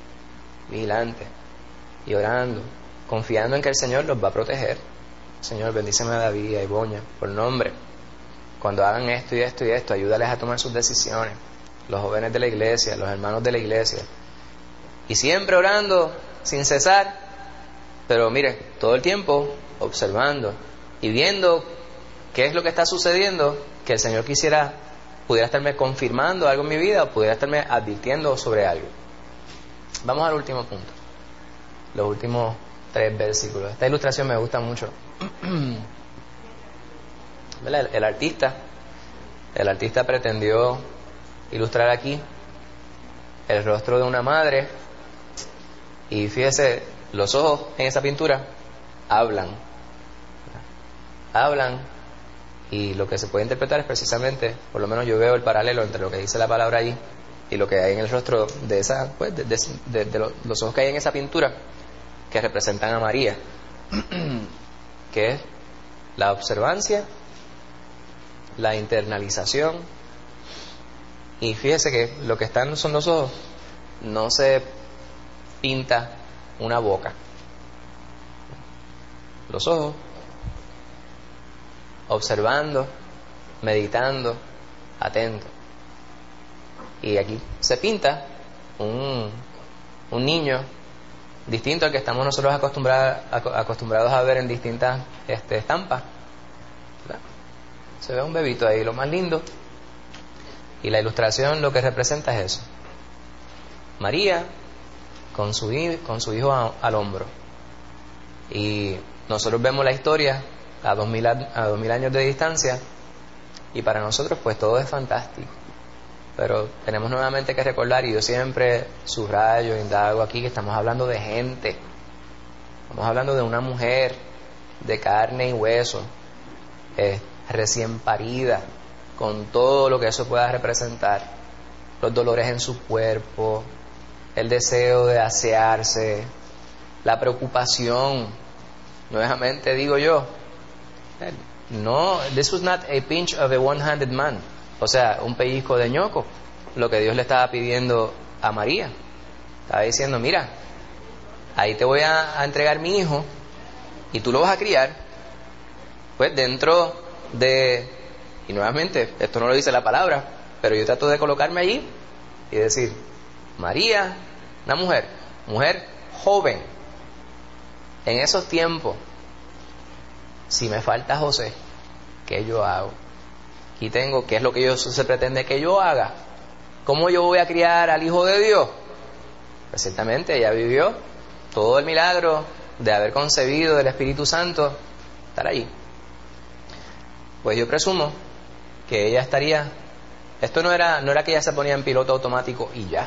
S2: y orando, confiando en que el Señor los va a proteger. Señor, bendíceme a David y a Iboña por nombre. Cuando hagan esto y esto y esto, ayúdales a tomar sus decisiones. Los jóvenes de la iglesia, los hermanos de la iglesia. Y siempre orando sin cesar, pero mire, todo el tiempo observando y viendo qué es lo que está sucediendo, que el Señor pudiera estarme confirmando algo en mi vida o pudiera estarme advirtiendo sobre algo. Vamos al último punto, los últimos 3 versículos. Esta ilustración me gusta mucho. El artista pretendió ilustrar aquí el rostro de una madre, y fíjese, los ojos en esa pintura hablan, y lo que se puede interpretar es precisamente, por lo menos yo veo el paralelo entre lo que dice la palabra allí y lo que hay en el rostro de esa, pues, los ojos que hay en esa pintura, que representan a María, que es la observancia, la internalización. Y fíjese que lo que están son los ojos, no se pinta una boca. Los ojos, observando, meditando, atento. Y aquí se pinta un niño distinto al que estamos nosotros acostumbrados a ver en distintas estampas. ¿Verdad? Se ve un bebito ahí, lo más lindo. Y la ilustración lo que representa es eso. María con su hijo al hombro. Y nosotros vemos la historia a 2000 años de distancia, y para nosotros pues todo es fantástico. Pero tenemos nuevamente que recordar, y yo siempre subrayo, indago aquí, que estamos hablando de gente. Estamos hablando de una mujer de carne y hueso, recién parida, con todo lo que eso pueda representar, los dolores en su cuerpo, el deseo de asearse, la preocupación. Nuevamente digo yo, no, this was not a pinch of a one-handed man, o sea, un pellizco de ñoco, lo que Dios le estaba pidiendo a María. Estaba diciendo, mira, ahí te voy a entregar mi hijo y tú lo vas a criar, pues dentro de, y nuevamente, esto no lo dice la palabra, pero yo trato de colocarme allí y decir, María, una mujer joven, en esos tiempos, si me falta José, ¿qué yo hago? Aquí tengo, ¿qué es lo que Dios se pretende que yo haga? ¿Cómo yo voy a criar al Hijo de Dios? Pues ciertamente ella vivió todo el milagro de haber concebido del Espíritu Santo, estar allí. Pues yo presumo que ella estaría, esto no era que ella se ponía en piloto automático y ya.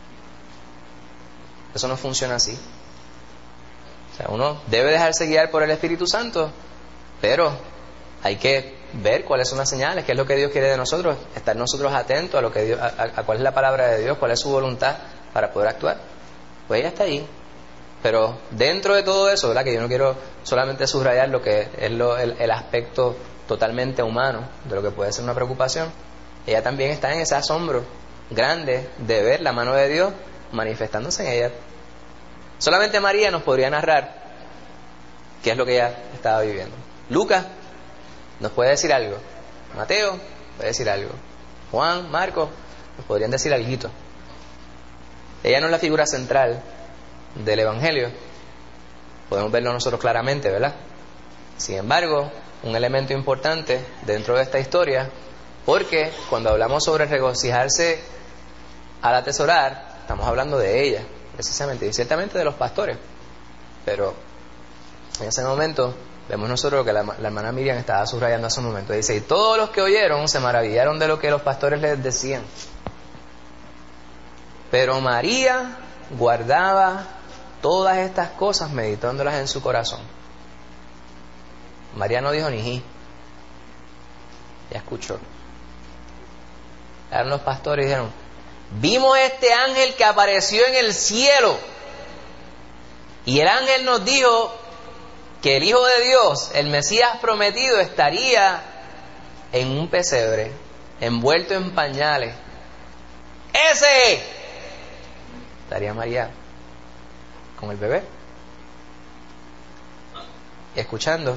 S2: Eso no funciona así. O sea, uno debe dejarse guiar por el Espíritu Santo, pero hay que ver cuáles son las señales, qué es lo que Dios quiere de nosotros, estar nosotros atentos a lo que Dios, a cuál es la palabra de Dios, cuál es su voluntad para poder actuar. Pues ella está ahí. Pero dentro de todo eso, ¿verdad? Que yo no quiero solamente subrayar lo que es el aspecto totalmente humano de lo que puede ser una preocupación, ella también está en ese asombro grande de ver la mano de Dios manifestándose en ella. Solamente María nos podría narrar qué es lo que ella estaba viviendo. Lucas nos puede decir algo, Mateo puede decir algo, Juan, Marcos nos podrían decir algo. Ella no es la figura central del Evangelio, podemos verlo nosotros claramente, ¿verdad? Sin embargo, un elemento importante dentro de esta historia, porque cuando hablamos sobre regocijarse al atesorar, estamos hablando de ella, precisamente, y ciertamente de los pastores. Pero en ese momento vemos nosotros lo que la hermana Miriam estaba subrayando hace un momento. Dice, y todos los que oyeron se maravillaron de lo que los pastores les decían. Pero María guardaba todas estas cosas meditándolas en su corazón. María no dijo ni ji. Ya escuchó. Eran los pastores y dijeron: vimos este ángel que apareció en el cielo. Y el ángel nos dijo que el Hijo de Dios, el Mesías prometido, estaría en un pesebre, envuelto en pañales. ¡Ese! Estaría María con el bebé y escuchando.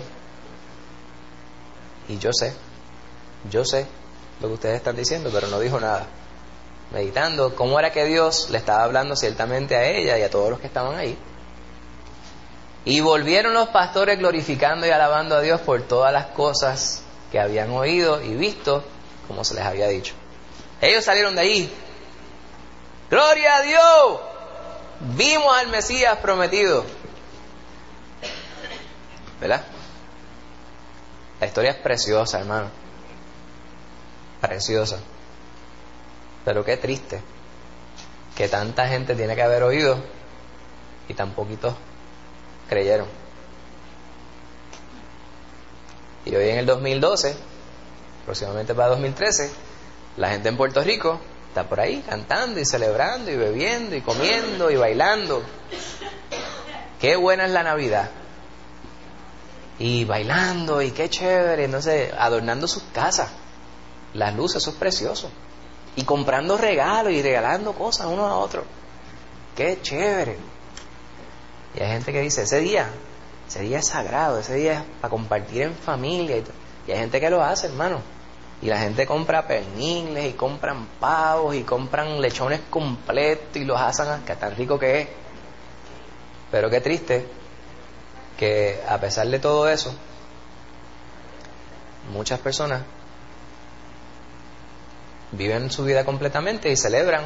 S2: Y yo sé lo que ustedes están diciendo, pero no dijo nada, meditando cómo era que Dios le estaba hablando ciertamente a ella y a todos los que estaban ahí. Y volvieron los pastores glorificando y alabando a Dios por todas las cosas que habían oído y visto, como se les había dicho. Ellos salieron de ahí: ¡gloria a Dios! Vimos al Mesías prometido. ¿Verdad? La historia es preciosa, hermano. Preciosa. Pero qué triste que tanta gente tiene que haber oído y tan poquitos creyeron. Y hoy en el 2012, próximamente para 2013, la gente en Puerto Rico está por ahí cantando y celebrando y bebiendo y comiendo y bailando. Qué buena es la Navidad. Y bailando y qué chévere, entonces adornando sus casas, las luces, eso es precioso. Y comprando regalos y regalando cosas uno a otro. Qué chévere. Y hay gente que dice: ese día es sagrado, ese día es para compartir en familia. Y hay gente que lo hace, hermano. Y la gente compra pernil y compran pavos y compran lechones completos y los asan, que tan rico que es. Pero qué triste que a pesar de todo eso, muchas personas viven su vida completamente y celebran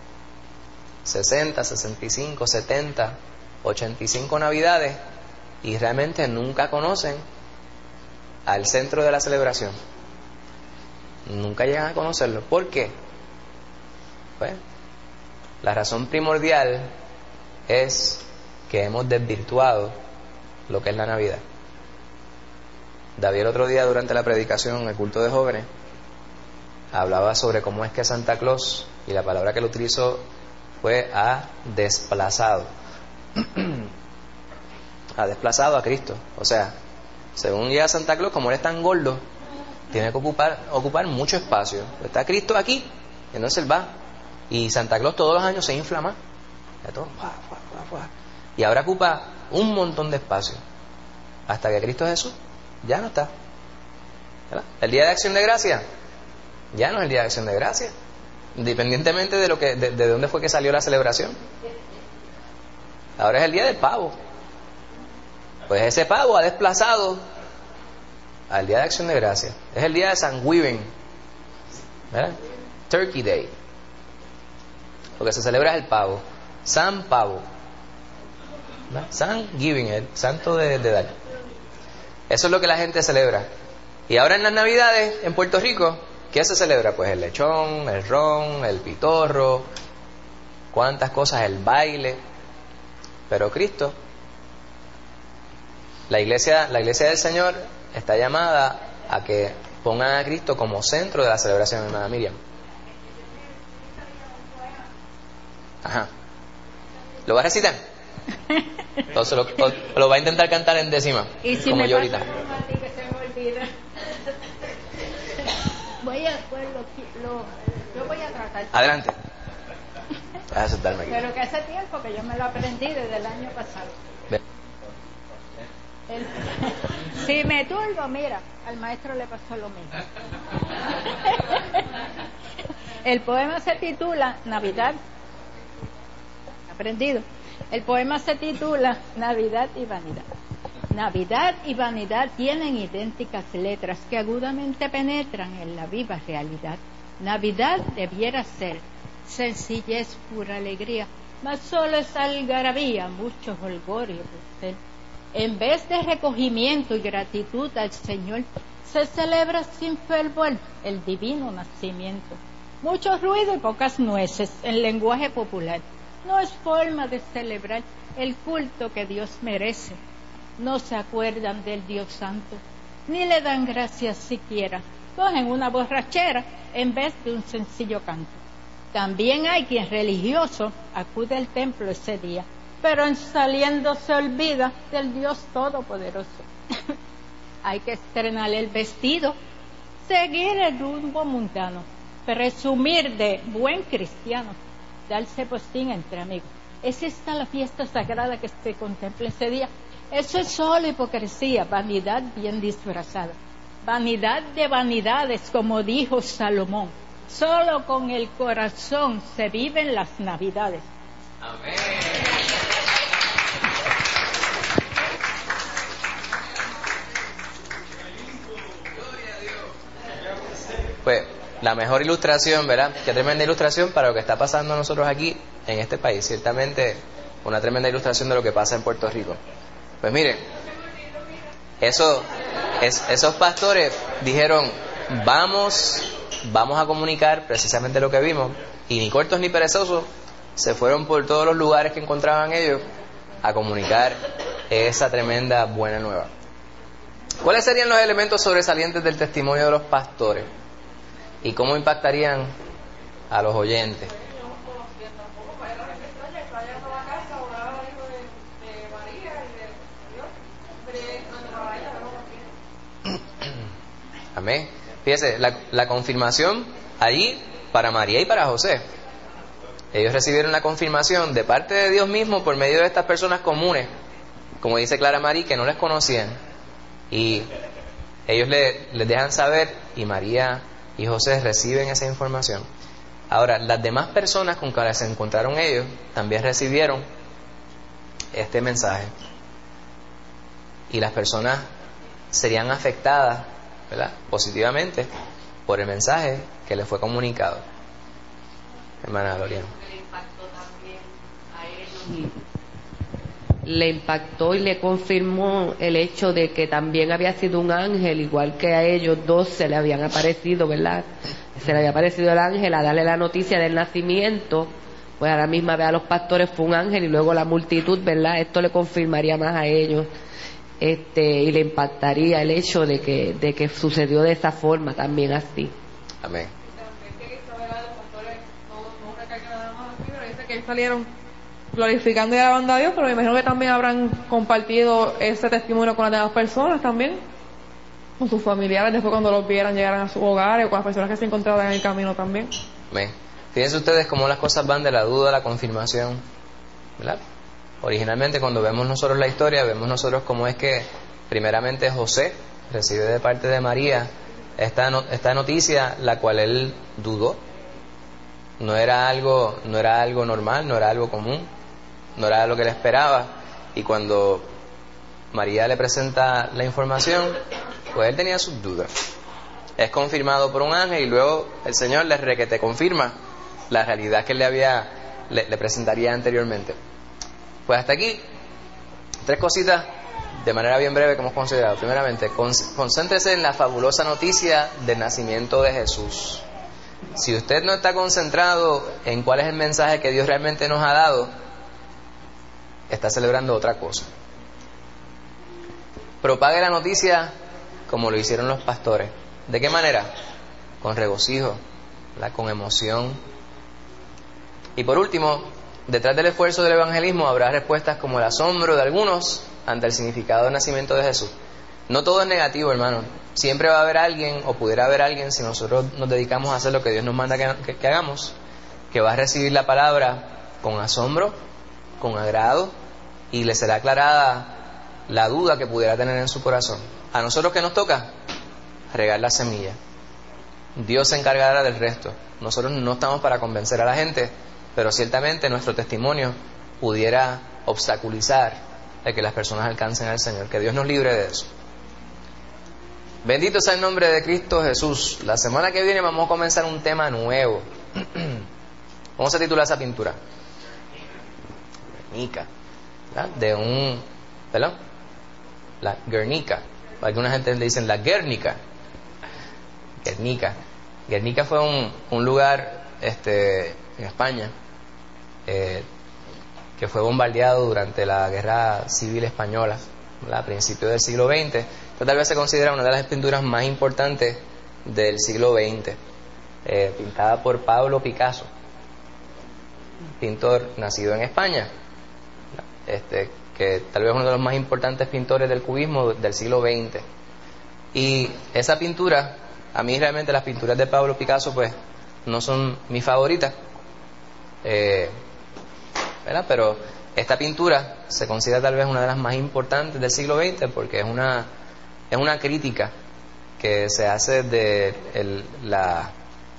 S2: 60, 65, 70, 85 Navidades y realmente nunca conocen al centro de la celebración. Nunca llegan a conocerlo. ¿Por qué? Pues la razón primordial es que hemos desvirtuado lo que es la Navidad. David el otro día durante la predicación en el culto de jóvenes hablaba sobre cómo es que Santa Claus, y la palabra que él utilizó fue ha desplazado a Cristo. O sea, según llega Santa Claus, como él es tan gordo, tiene que ocupar mucho espacio. Está Cristo aquí, entonces él va, y Santa Claus todos los años se infla más, y ahora ocupa un montón de espacio hasta que Cristo Jesús ya no está. ¿Verdad? El día de Acción de Gracia ya no es el día de Acción de Gracia, independientemente de lo que de dónde fue que salió la celebración. Ahora es el día del pavo. Pues ese pavo ha desplazado al día de Acción de Gracia. Es el día de Thanksgiving, ¿verdad? Turkey Day. Lo que se celebra es el pavo, San Pavo, Thanksgiving, el santo de dar. Eso es lo que la gente celebra. Y ahora en las Navidades en Puerto Rico, ¿qué se celebra? Pues el lechón, el ron, el pitorro, cuántas cosas, el baile. Pero Cristo, la iglesia del Señor está llamada a que pongan a Cristo como centro de la celebración, hermana Miriam. Ajá. ¿Lo va a recitar? Entonces lo va a intentar cantar en décima,
S5: y si
S2: como
S5: me
S2: yo ahorita.
S5: A ti que se me olvida. Yo voy a tratar.
S2: Adelante. Voy a sentarme aquí.
S5: Pero que hace tiempo que yo me lo aprendí desde el año pasado. Si me turbo, mira, al maestro le pasó lo mismo. El poema se titula Navidad. Aprendido. El poema se titula Navidad y Vanidad. Navidad y vanidad tienen idénticas letras que agudamente penetran en la viva realidad. Navidad debiera ser sencillez, pura alegría, mas solo es algarabía, mucho holgor y dulce. En vez de recogimiento y gratitud al Señor, se celebra sin fervor el divino nacimiento. Mucho ruido y pocas nueces en lenguaje popular. No es forma de celebrar el culto que Dios merece. No se acuerdan del Dios Santo, ni le dan gracias siquiera. Cogen una borrachera en vez de un sencillo canto. También hay quien religioso acude al templo ese día, pero en saliendo se olvida del Dios Todopoderoso. Hay que estrenar el vestido, seguir el rumbo mundano, presumir de buen cristiano, darse postín entre amigos. ¿Es esta la fiesta sagrada que se contempla ese día? Eso es solo hipocresía, vanidad bien disfrazada. Vanidad de vanidades, como dijo Salomón. Solo con el corazón se viven las Navidades.
S2: Amén. Pues la mejor ilustración, ¿verdad? Qué tremenda ilustración para lo que está pasando a nosotros aquí en este país. Ciertamente una tremenda ilustración de lo que pasa en Puerto Rico. Pues miren, esos pastores dijeron, vamos a comunicar precisamente lo que vimos, y ni cortos ni perezosos se fueron por todos los lugares que encontraban ellos a comunicar esa tremenda buena nueva. ¿Cuáles serían los elementos sobresalientes del testimonio de los pastores? ¿Y cómo impactarían a los oyentes? Amén. Fíjese, la confirmación allí para María y para José. Ellos recibieron la confirmación de parte de Dios mismo por medio de estas personas comunes, como dice Clara María, que no les conocían. Y ellos les dejan saber, y María y José reciben esa información. Ahora, las demás personas con que se encontraron ellos también recibieron este mensaje. Y las personas serían afectadas, ¿verdad?, positivamente por el mensaje que les fue comunicado. Hermana Gloriana.
S6: Le impactó y le confirmó el hecho de que también había sido un ángel, igual que a ellos dos se le habían aparecido, ¿verdad? Se le había aparecido el ángel a darle la noticia del nacimiento. Pues a la misma vez a los pastores fue un ángel, y luego la multitud, ¿verdad? Esto le confirmaría más a ellos, y le impactaría el hecho de que sucedió de esa forma, también así.
S2: Amén.
S7: Que salieron glorificando y alabando a Dios, pero me imagino que también habrán compartido ese testimonio con las demás personas también, con sus familiares, después cuando los vieran llegaran a sus hogares, o con las personas que se encontraban en el camino también.
S2: Amén. Fíjense ustedes cómo las cosas van de la duda a la confirmación, ¿verdad? Originalmente, cuando vemos nosotros la historia, vemos nosotros cómo es que primeramente José recibe de parte de María esta noticia, la cual él dudó. No era algo normal, no era algo común, no era lo que él esperaba. Y cuando María le presenta la información, pues él tenía sus dudas. Es confirmado por un ángel, y luego el Señor le requete confirma la realidad que le presentaría anteriormente. Pues hasta aquí, 3 cositas de manera bien breve que hemos considerado. Primeramente, concéntrese en la fabulosa noticia del nacimiento de Jesús. Si usted no está concentrado en cuál es el mensaje que Dios realmente nos ha dado, está celebrando otra cosa. Propague la noticia como lo hicieron los pastores. ¿De qué manera? Con regocijo, con emoción. Y por último, detrás del esfuerzo del evangelismo habrá respuestas como el asombro de algunos ante el significado del nacimiento de Jesús. No todo es negativo, hermano. Siempre va a haber alguien, o pudiera haber alguien, si nosotros nos dedicamos a hacer lo que Dios nos manda que hagamos, que va a recibir la palabra con asombro, con agrado, y le será aclarada la duda que pudiera tener en su corazón. A nosotros, ¿qué nos toca? Regar la semilla. Dios se encargará del resto. Nosotros no estamos para convencer a la gente, pero ciertamente nuestro testimonio pudiera obstaculizar el que las personas alcancen al Señor. Que Dios nos libre de eso. Bendito sea el nombre de Cristo Jesús. La semana que viene vamos a comenzar un tema nuevo. ¿Cómo se titula esa pintura? Guernica. La Guernica. Alguna gente le dicen la Guernica. Guernica fue un lugar en España, que fue bombardeado durante la Guerra Civil Española, ¿verdad? A principios del siglo XX. Esta tal vez se considera una de las pinturas más importantes del siglo XX, pintada por Pablo Picasso, pintor nacido en España, que tal vez uno de los más importantes pintores del cubismo del siglo XX. Y esa pintura, a mí realmente las pinturas de Pablo Picasso pues no son mis favoritas, ¿verdad? Pero esta pintura se considera tal vez una de las más importantes del siglo XX porque es una crítica que se hace de la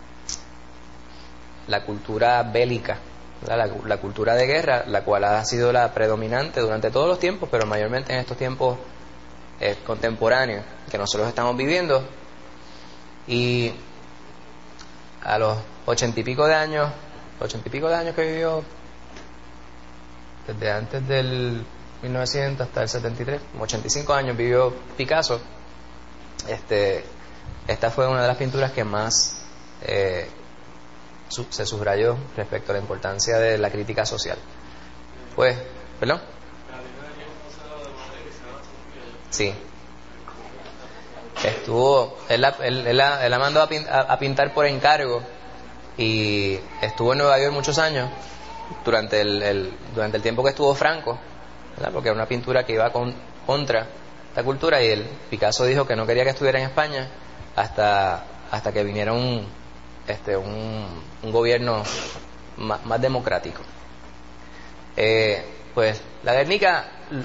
S2: cultura bélica, la cultura de guerra, la cual ha sido la predominante durante todos los tiempos, pero mayormente en estos tiempos contemporáneos que nosotros estamos viviendo. Y a los 80 y pico de años que vivió, desde antes del 1900 hasta el 73, como 85 años vivió Picasso. Esta fue una de las pinturas que más se subrayó respecto a la importancia de la crítica social. Pues, ¿perdón? Sí. Él la mandó a pintar por encargo y estuvo en Nueva York muchos años durante el tiempo que estuvo Franco, ¿verdad? Porque era una pintura que iba contra la cultura, y el Picasso dijo que no quería que estuviera en España hasta que viniera un gobierno más democrático. Pues la Guernica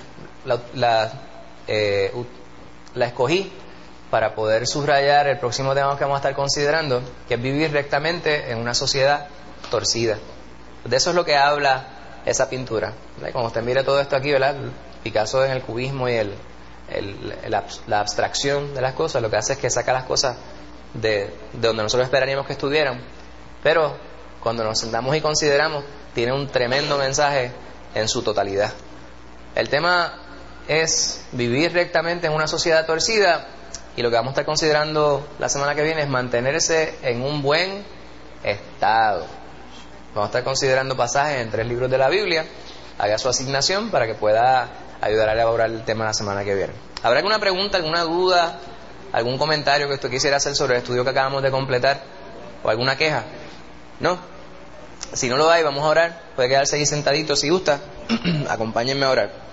S2: la escogí para poder subrayar el próximo tema que vamos a estar considerando, que es vivir rectamente en una sociedad torcida. De eso es lo que habla esa pintura, ¿verdad? Cuando usted mira todo esto aquí, ¿verdad? Picasso en el cubismo y la abstracción de las cosas, lo que hace es que saca las cosas de donde nosotros esperaríamos que estuvieran, pero cuando nos sentamos y consideramos, tiene un tremendo mensaje en su totalidad. El tema es vivir rectamente en una sociedad torcida, y lo que vamos a estar considerando la semana que viene es mantenerse en un buen estado. Vamos a estar considerando pasajes en 3 libros de la Biblia. Haga su asignación para que pueda ayudar a elaborar el tema la semana que viene. ¿Habrá alguna pregunta, alguna duda, algún comentario que usted quisiera hacer sobre el estudio que acabamos de completar, o alguna queja? ¿No? Si no lo hay, vamos a orar. Puede quedarse ahí sentadito si gusta. Acompáñenme a orar.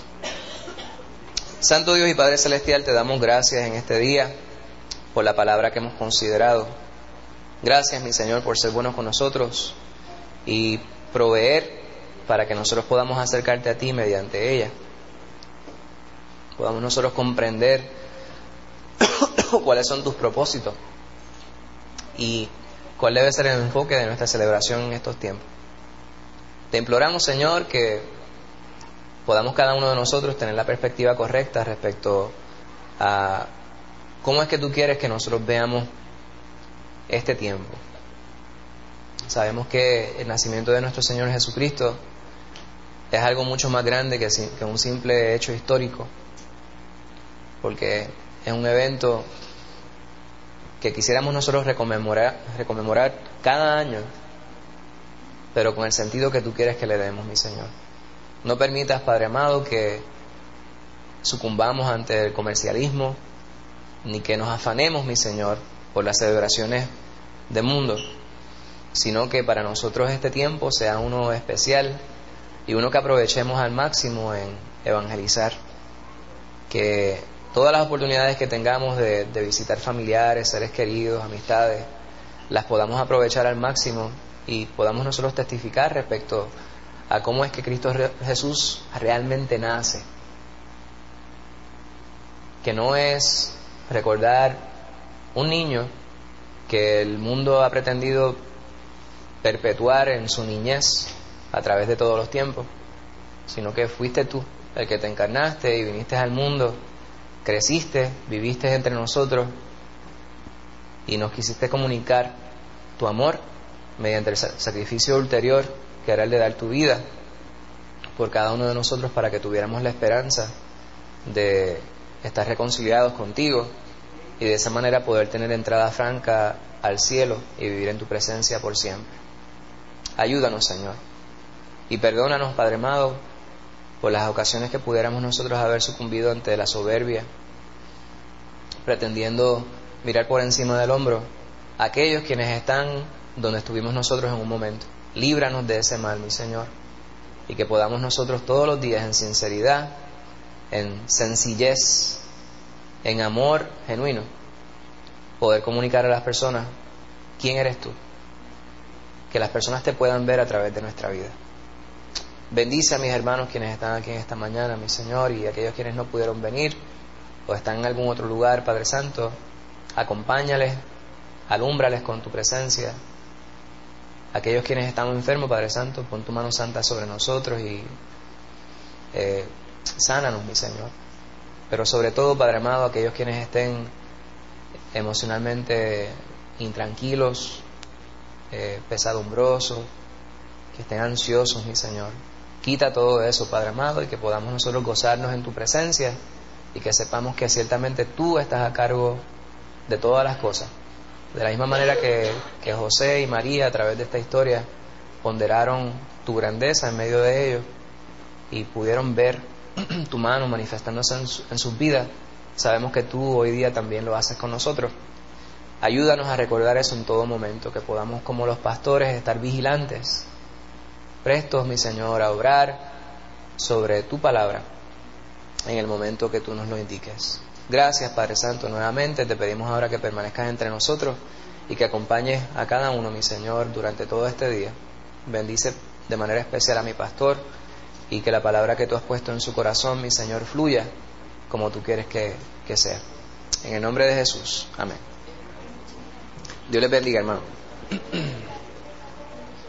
S2: Santo Dios y Padre Celestial, te damos gracias en este día por la palabra que hemos considerado. Gracias, mi Señor, por ser bueno con nosotros y proveer para que nosotros podamos acercarte a ti mediante ella. Podamos nosotros comprender cuáles son tus propósitos y cuál debe ser el enfoque de nuestra celebración en estos tiempos. Te imploramos, Señor, que podamos cada uno de nosotros tener la perspectiva correcta respecto a cómo es que tú quieres que nosotros veamos este tiempo. Sabemos que el nacimiento de nuestro Señor Jesucristo es algo mucho más grande que un simple hecho histórico, porque es un evento que quisiéramos nosotros reconmemorar cada año, pero con el sentido que tú quieres que le demos, mi Señor. No permitas, Padre amado, que sucumbamos ante el comercialismo, ni que nos afanemos, mi Señor, por las celebraciones del mundo, sino que para nosotros este tiempo sea uno especial y uno que aprovechemos al máximo en evangelizar. Que todas las oportunidades que tengamos de visitar familiares, seres queridos, amistades, las podamos aprovechar al máximo y podamos nosotros testificar respecto a cómo es que Cristo Jesús realmente nace. Que no es recordar un niño que el mundo ha pretendido perpetuar en su niñez a través de todos los tiempos, sino que fuiste tú el que te encarnaste y viniste al mundo, creciste, viviste entre nosotros y nos quisiste comunicar tu amor mediante el sacrificio ulterior, que era el de dar tu vida por cada uno de nosotros para que tuviéramos la esperanza de estar reconciliados contigo y de esa manera poder tener entrada franca al cielo y vivir en tu presencia por siempre. Ayúdanos, Señor. Y perdónanos, Padre amado, por las ocasiones que pudiéramos nosotros haber sucumbido ante la soberbia, pretendiendo mirar por encima del hombro a aquellos quienes están donde estuvimos nosotros en un momento. Líbranos de ese mal, mi Señor, y que podamos nosotros todos los días en sinceridad, en sencillez, en amor genuino, poder comunicar a las personas quién eres tú, que las personas te puedan ver a través de nuestra vida. Bendice a mis hermanos quienes están aquí en esta mañana, mi Señor, y aquellos quienes no pudieron venir o están en algún otro lugar, Padre Santo, acompáñales, alúmbrales con tu presencia. Aquellos quienes están enfermos, Padre Santo, pon tu mano santa sobre nosotros y sánanos, mi Señor. Pero sobre todo, Padre amado, aquellos quienes estén emocionalmente intranquilos, pesadumbrosos, que estén ansiosos, mi Señor. Quita todo eso, Padre amado, y que podamos nosotros gozarnos en tu presencia y que sepamos que ciertamente tú estás a cargo de todas las cosas. De la misma manera que José y María a través de esta historia ponderaron tu grandeza en medio de ellos y pudieron ver tu mano manifestándose en sus vidas, sabemos que tú hoy día también lo haces con nosotros. Ayúdanos a recordar eso en todo momento, que podamos como los pastores estar vigilantes, prestos, mi Señor, a obrar sobre tu palabra en el momento que tú nos lo indiques. Gracias, Padre Santo, nuevamente te pedimos ahora que permanezcas entre nosotros y que acompañes a cada uno, mi Señor, durante todo este día. Bendice de manera especial a mi pastor y que la palabra que tú has puesto en su corazón, mi Señor, fluya como tú quieres que sea. En el nombre de Jesús. Amén. Dios les bendiga, hermano.